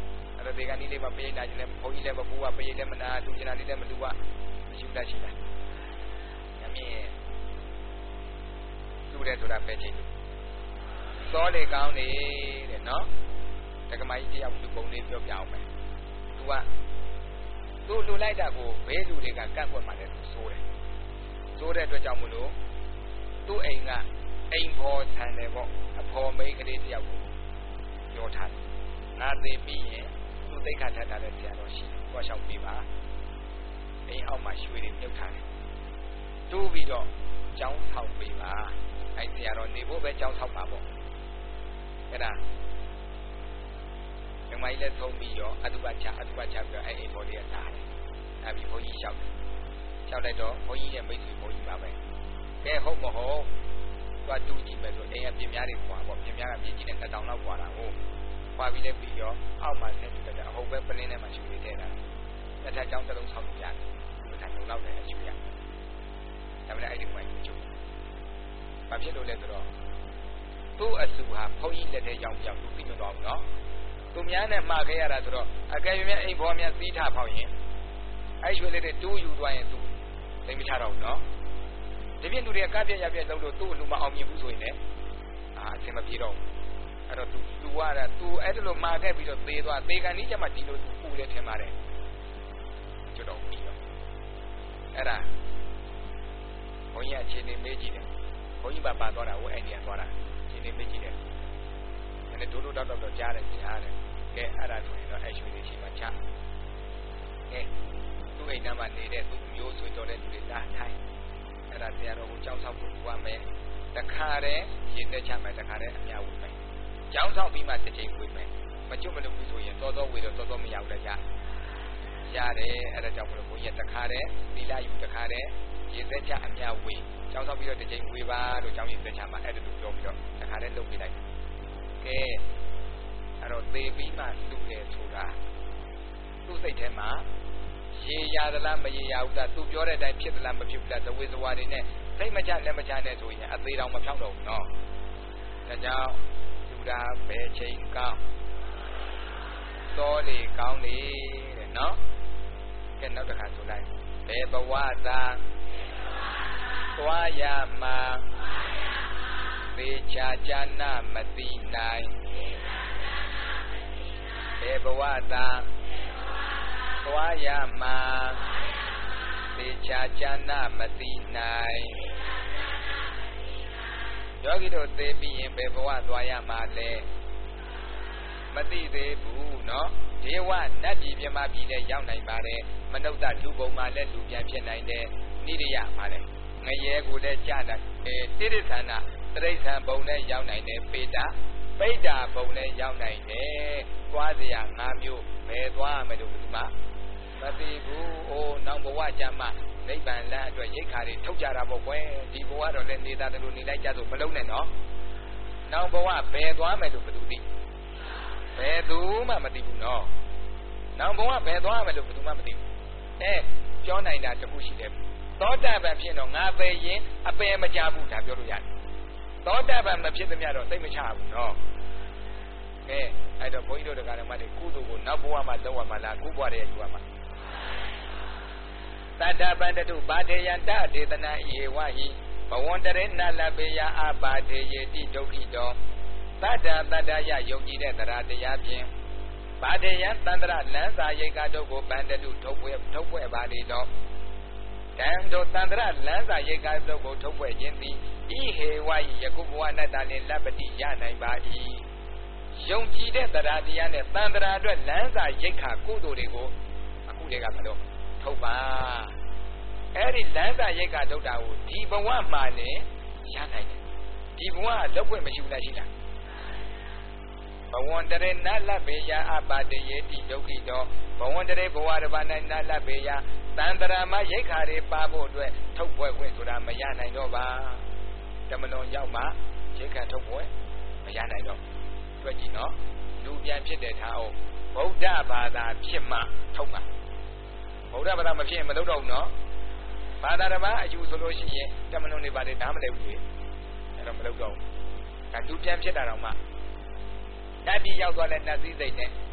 အဲ့တော့ဒီကနေ့လေးမှာပေးနေတယ်ဘုန်းကြီးလည်းမပူကပေးလည်းမနာသူကျင်တာလေးလည်းမလူကမရှိတတ်ရှိလားညမင်းလူတဲ့ဆိုတာပဲချိန်လို့စောလေကောင်းနေတဲ့နော်တက္ကမကြီးတယောက်လူပုံလေးပြောပြအောင်မယ်သူကသူ့လူလိုက်တာကိုဘဲလူတွေကကန့်ကွက်မှလည်းသူစိုးတယ်စိုးတဲ့အတွက်ကြောင့်မလို့သူ့အိမ်ကအိမ်ဖော်ဆန်တယ်ပေါ့အဖော်မိန်းကလေးတယောက်ကိုပြောထားတယ်ငါသိပြီးရင်သူ့သိက္ခာထက်တာလည်းဆရာတော်ရှိတယ်တွားလျှောက်ပေးပါအိမ်အောက်မှာရွှေတွေမြုပ်ထားတယ်တူးပြီးတော့ကျောင်းဆောက်ပေးပါအဲ့ဆရာတော်နေဖို့ပဲကျောင်းဆောက်ပါပေါ့အဲ့ဒါဓမ္မကြီးလည်းသုံးပြီးရောအတုပချအတုပချပြီးတော့အဲ့အိမ်ပေါ်လေးကလာတယ်ဒါပြီးဘုန်းကြီးလျှောက်တယ်လျှောက်လိုက်တော့ဘုန်းကြီးရဲ့မိတ်ဆွေဘုန်းကြီးပါပဲကဲဟုတ်မဟုတ်သွားတူးကြည့်မယ်ဆိုအိမ်ကပြင်များတွေပွာပေါ့ပြင်များကပြင်ကြီးနဲ့နှစ်တောင်လောက်ပွာတာဟုတ်ပွာပြီးလည်းပြီးရောအောက်မှာဆက်ပြီးတော့အဟုတ်ပဲပလင်းထဲမှာရွှေတွေထည့်တာတစ်ထပ်ကျောင်းတစ်လုံးဆောက်လို့ရတယ်တစ်ထပ်လုံးလောက်တယ်ရွှေရဒါမှလည်းအဲ့ဒီမှာကျုပ်ဘာဖြစ်လို့လဲဆိုတော့သူ့အစုဟာဘုန်းကြီးလက်ထဲရောက်ရောက်သူသိမသွားဘူးနော်သူများနဲ့မှားခဲ့ရတာဆိုတော့အကယ်၍အိမ်ဘောများစီးထားဖောက်ရင်အဲ့ရွှေလေးတွေတူးယူသွားရင်သူသိမချတော့ဘူးနော်ဒီပြည့်လူတွေကကပြက်ရပြက်လုံးလို့သူ့လူမအောင်မြင်ဘူးဆိုရင်လည်းအာအဆင်မပြေတော့ဘူးအဲ့တော့ तू तू ကတာ तू အဲ့ဒါလိုမှာခဲ့ပြီးတော့သေသွားသေကန်ကြီးကျမှဒီလို तू ပူတယ်ထင်ပါတယ်ကျွတ်တော့ပြီးတော့အဲ့ဒါဘုန်းကြီးအခြေအနေမေးကြည့်တယ်ဘုန်းကြီးပါပါသွားတာဟိုအဲ့ဒီကသွားတာအခြေအနေမေးကြည့်တယ်အဲ့ဒါဒိုးဒိုးတောက်တောက်တော့ကြားတယ်ကြားတယ်ကဲအဲ့ဒါဆိုရင်တော့အဲ့ရွှေလေးရှိမှချကဲသူ့အိမ်ထဲမှာနေတဲ့သူ့မျိုးဆွေတော်တဲ့လူတွေလာထိုင်အဲ့ဒါဆရာတော်ကိုကြောင်းဆောက်ဖို့ပွားမယ်တခါတည်းရင်သက်ချမယ်တခါတည်းအများဝင်မယ်ကျောင်းဆောင်ပြီးမှတစ်ချိန်ဝေးမယ်မကျွတ်မလို့ဘူးဆိုရင်တော်တော်ဝေးတော့တော်တော်မရောက်တဲ့ကြရတယ်အဲ့ဒါကြောင့်မလို့ဘုန်းကြီးတခါတည်းသီလယူတခါတည်းရင်သက်ချအများဝေးကျောင်းဆောင်ပြီးတော့တစ်ချိန်ဝေးပါလို့ကျောင်းရင်သက်ချမှာအဲ့ဒါလိုပြောပြီးတော့တခါတည်းလုပ်ပြလိုက်ကဲအဲ့တော့သေပြီးမှလူတယ်ဆိုတာသူ့စိတ်ထဲမှာရေရသလားမရေရဘူးလားသူပြောတဲ့အတိုင်းဖြစ်သလားမဖြစ်ဘူးလားသဝေသဝါတွေနဲ့စိတ်မချလက်မချနဲ့ဆိုရင်အသေးတော်မဖြောင်းတော့ဘူးနော်ဒါကြောင့်လူတာပဲချိန်ကောင်းစောလေကောင်းလေတဲ့နော်ကဲနောက်တစ်ခါဆိုလိုက်ဘယ်ဘဝသာသွားရမှာသေချာချာနာမသိနိုင်ဘယ်ဘဝသာသွားရမှာသေချာချာနာမသိနိုင်ယောဂီတို့သိပြီးရင်ဘယ်ဘဝသွားရမှာလဲမသိသေးဘူးเนาะဒေဝနတ်ပြည်မြမပြည်နဲ့ရောက်နိုင်ပါတယ်မနုဿလူပုံမှာလည်းလူပြန်ဖြစ်နိုင်တယ်နိရိယမှာလည်းငရဲကိုလည်းကြာတယ်အဲတိရိစ္ဆာနာတိရိစ္ဆာန်ဘုံနဲ့ရောက်နိုင်တယ်ပေတာပိဋ္ဌာဘုံနဲ့ရောက်နိုင်တယ်သွားစရာ၅မျိုးဘယ်သွားမယ်လို့ဘယ်သူမှမသိဘူးအိုးနောက်ဘဝကြမှာနိဗ္ဗာန်လမ်းအတွက်ရိတ်ခါတွေထုတ်ကြတာပေါ့ကွယ်ဒီဘဝတော့လည်းနေတာတလူနေလိုက်ကြဆိုမလုံးနဲ့နော်နောက်ဘဝဘယ်သွားမယ်လို့ဘယ်သူသိဘယ်သူမှမသိဘူးနော်နောက်ဘဝဘယ်သွားမယ်လို့ဘယ်သူမှမသိဘူးအဲပြောနိုင်တာတခုရှိတယ်သောတာပန်ဖြစ်တော့ငါပဲရင်အပယ်မကြဘူးဒါပြောလို့ရတယ်သောတာပန်မဖြစ်သမျှတော့သိမချဘူးနော်ကဲအဲ့တော့ဘုန်းကြီးတို့တရားဓမ္မတွေကုသိုလ်ကိုနောက်ဘဝမှာလုပ်ရမှာလားခုဘဝတည်းယူရမှာသတ္တပန္တတုပါထေယံတဒေသနာဧဝဟိဘဝန္တရေနလပေယအပါထေယေတိဒုက္ခိတောတတ္တတတ္တယယုံကြည်တဲ့တရားတရားဖြင့်ပါထေယံတန္တရလန်းစာရိတ်ကတုတ်ကိုပန္တတုထုတ်ပွဲထုတ်ပွဲပါလေတော့တံတို့တန္တရလန်းစာရိတ်ကတုတ်ကိုထုတ်ပွဲခြင်းသည်ဤဟေဝဟိယခုဘဝနတ္တလင်လပ္ပတိရနိုင်ပါ၏ယုံကြည်တဲ့တရားတရားနဲ့တန်ត្រာအတွက်လမ်းစာရိတ်ခါကုသိုလ်တွေကိုအခုတည်းကမလို့ထုတ်ပါအဲ့ဒီလမ်းစာရိတ်ခါထုတ်တာကိုဒီဘဝမှာလည်းရနိုင်တယ်ဒီဘဝလောက်ွက်မရှိဘူးလားရှိလားဘဝန္တရေနလဘေယအပါတယေတိဒုက္ခိတောဘဝန္တရေဘဝတစ်ပါး၌နလဘေယတန်ត្រာမှာရိတ်ခါတွေပါဖို့အတွက်ထုတ်ပွဲခွင့်ဆိုတာမရနိုင်တော့ပါတမလွန်ရောက်မှရိတ်ခါထုတ်ပွဲမရနိုင်တော့တွေ့ကြည့်နော်လူပြန်ဖြစ်တဲ့ထားအောင်ဗုဒ္ဓဘာသာဖြစ်မှထုတ်မှာဗုဒ္ဓဘာသာမဖြစ်ရင်မလုပ်တော့ဘူးနော်ဘာသာတစ်ပါးအယူဆိုလို့ရှိရင်တမန်တော်တွေပါတယ်ဒါမှမလုပ်ဘူးလေအဲ့တော့မလုပ်တော့ဘူးဒါလူပြန်ဖြစ်တာတော့မှတတ်ပြီးရောက်သွားတဲ့နတ်စည်းစိတ်နဲ့မ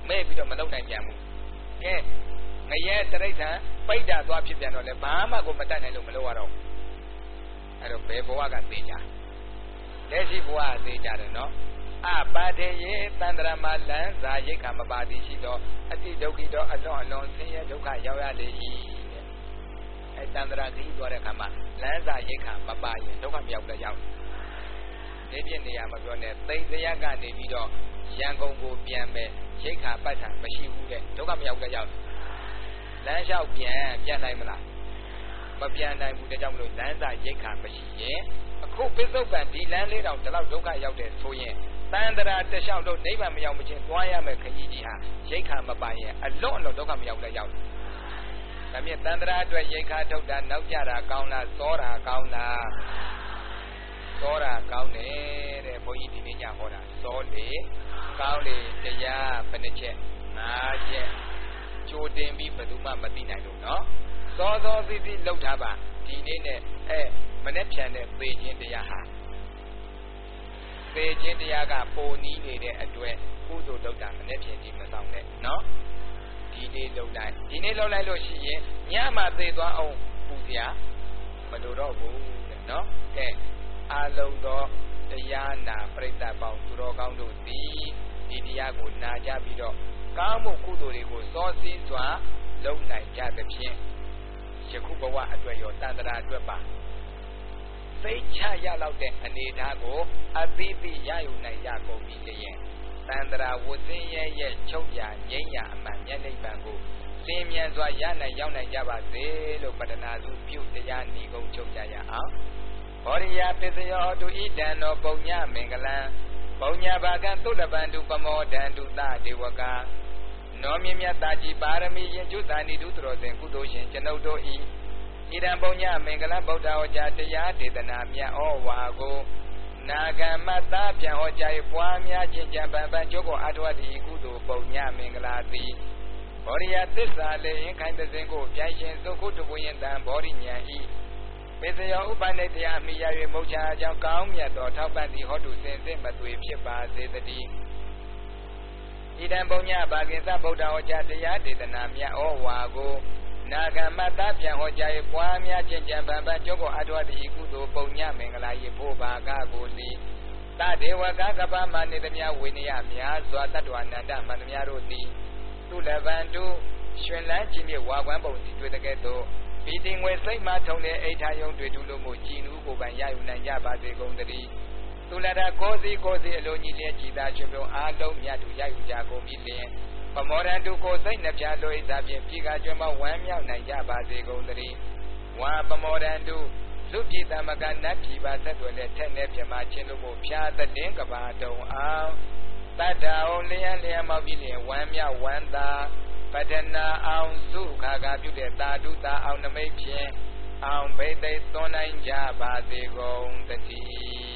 မဲ့ပြီးတော့မလုပ်နိုင်ပြန်ဘူးကဲငရဲတရိဋ္ဌာန်ပိဋ္ဌာသွားဖြစ်ပြန်တော့လေဘာမှကိုမတတ်နိုင်လို့မလုပ်ရတော့အဲ့တော့ဘယ်ဘဝကသိကြလက်ရှိဘဝကသိကြတယ်နော်အပါတေယေတန္တရမလန်းဇာရိတ်ခမပါတိရှိသောအတိဒုက္ခိတောအလွန်အလွန်ဆင်းရဲဒုက္ခရောက်ရလေ၏တဲ့အဲတန္တရာခီးသွားတဲ့အခါမှာလန်းဇာရိတ်ခမပါရင်ဒုက္ခမရောက်လည်းရောက်နေပြည့်နေရမပြောနဲ့သိစရကနေပြီးတော့ရန်ကုန်ကိုပြန်မဲ့ရိတ်ခပတ်ထံမရှိဘူးတဲ့ဒုက္ခမရောက်လည်းရောက်လမ်းလျှောက်ပြန်ပြန်နိုင်မလားမပြန်နိုင်ဘူးတဲ့ကြောင့်မလို့လမ်းစာရိတ်ခမရှိရင်အခုပိဿုပံဒီလမ်းလေးတောင်ဒီလောက်ဒုက္ခရောက်တဲ့ဆိုရင်တန်တရာတလျှောက်တော့နိဗ္ဗာန်မရောက်မချင်းသွားရမယ်ခကြီးကြီးဟာရိတ်ခမပါရင်အလွန်အလွန်ဒုက္ခမရောက်လည်းရောက်တယ်။ဒါမြင်တန်တရာအတွက်ရိတ်ခထုတ်တာနောက်ကြတာကောင်းလားစောတာကောင်းလားစောတာကောင်းတယ်တဲ့ဘုန်းကြီးဒီနေ့ညဟောတာစောလေကောင်းလေတရားဘယ်နှချက်ငါးချက်ကြိုတင်ပြီးဘယ်သူမှမသိနိုင်လို့နော်စောစောသိသိလောက်ထားပါဒီနေ့နဲ့အဲမနေ့ဖြန်တဲ့သေခြင်းတရားဟာသေခြင်းတရားကပုံနီးနေတဲ့အတွက်ကုသိုလ်လုပ်တာမနေ့ဖြန်ဒီမဆောင်နဲ့နော်ဒီနေ့လုပ်လိုက်ဒီနေ့လုပ်လိုက်လို့ရှိရင်ညမှသေသွားအောင်ပူစရာမလိုတော့ဘူးတဲ့နော်ကဲအာလုံသောတရားနာပြိတ္တပေါင်းသူတော်ကောင်းတို့သည်ဒီတရားကိုနာကြပြီးတော့ကောင်းမှုကုသိုလ်တွေကိုစောစည်းစွာလုပ်နိုင်ကြသဖြင့်ယခုဘဝအတွက်ရောတန်တရာအတွက်ပါသိချရလောက်တဲ့အနေအထားကိုအသိသိရယူနိုင်ကြကုန်ပြီလျင်တန်တရာဝဆင်းရဲရဲ့ချုပ်ပြငြိမ်းရာအမှန်မျက်နှိပ်ပံကိုစင်မြန်စွာရနိုင်ရောက်နိုင်ကြပါစေလို့ပတ္တနာစုပြုတရားဤကုံချုပ်ကြရအောင်ဘောရိယပစ္စယောတုဣဒံသောပုံညမင်္ဂလံပုံညဘာကံသုလပန္တုပမောဒန္တုသဒေဝကာနောမြင့်မြတ်တာကြီးပါရမီရင်ကျုသာနိတုတော်စဉ်ကုသိုလ်ရှင်ကျွန်ုပ်တို့ဤဣဒံပုံညမင်္ဂလံဗုဒ္ဓဟောကြားတရားဒေသနာမြတ်ဩဝါကိုနာဂမတ္တပြန်ဟောကြား၍ပွားများခြင်းကြံပံပံကျုပ်ကိုအထောက်တည်းကုသိုလ်ပုံညမင်္ဂလာသည်ဘောရိယသစ္စာလည်းရင်ခိုင်တဲ့စဉ်ကိုပြိုင်ရှင်သုခုတပွင့်တံဘောရိညာဤပစ္စယောဥပနိတယအမိရ၍မုတ်ချာအကြောင်းကောင်းမြတ်သောထောက်ပံ့သည့်ဟောတုစင်စစ်မသွေဖြစ်ပါစေတည်းဣဒံပုံညဘာကိသဗုဒ္ဓဟောကြားတရားဒေသနာမြတ်ဩဝါကိုနာဂမတ္တပြန်ဟောကြား၍ပွားများခြင်းကြံပံပံကျုပ်ကိုအထောက်တည်းကုသိုလ်ပုံညမင်္ဂလာ၏ဖို့ဘာကကိုလီတဒေဝကကပ္ပမနေသမျှဝိနည်းများစွာတတ္တဝနန္တမန္တများတို့သည်သူလဗန္တုရှင်လန်းခြင်းမြေဝါကွမ်းပုံစီတွေ့တဲ့ကဲ့သို့ဒီတင်ငွေစိတ်မှထုံတဲ့အိဋ္ဌာယုံတွေတူလို့မို့ကြည်နူးကိုပိုင်ရယူနိုင်ကြပါစေကုန်သတည်းသူလတာကိုစီကိုစီအလိုကြီးလျက်ကြည်သာရှင်ပြုံအားလုံးမြတ်သူရယူကြကုန်ပြီလျင်ပမောရန်တုကိုစိတ်နှပြလိုဣသာဖြင့်ပြည်ကကျွမ်းမဝမ်းမြောက်နိုင်ကြပါစေကုန်သတည်းဝါပမောရန်တုလူပြည်သမကနတ်ပြည်ပါသက်တော်နဲ့ထက်နဲ့ပြမချင်းလို့မို့ဖြာသတဲ့ကဘာတုံအောင်တတ္တအောင်လျံလျံမောက်ပြီးလျင်ဝမ်းမြောက်ဝမ်းသာပတ္ထနာအောင်စုခါကပြုတဲ့သာဓုသာအောင်နမိတ်ဖြင့်အောင်ဘိသိသွန်နိုင်ကြပါစေကုန်သတည်း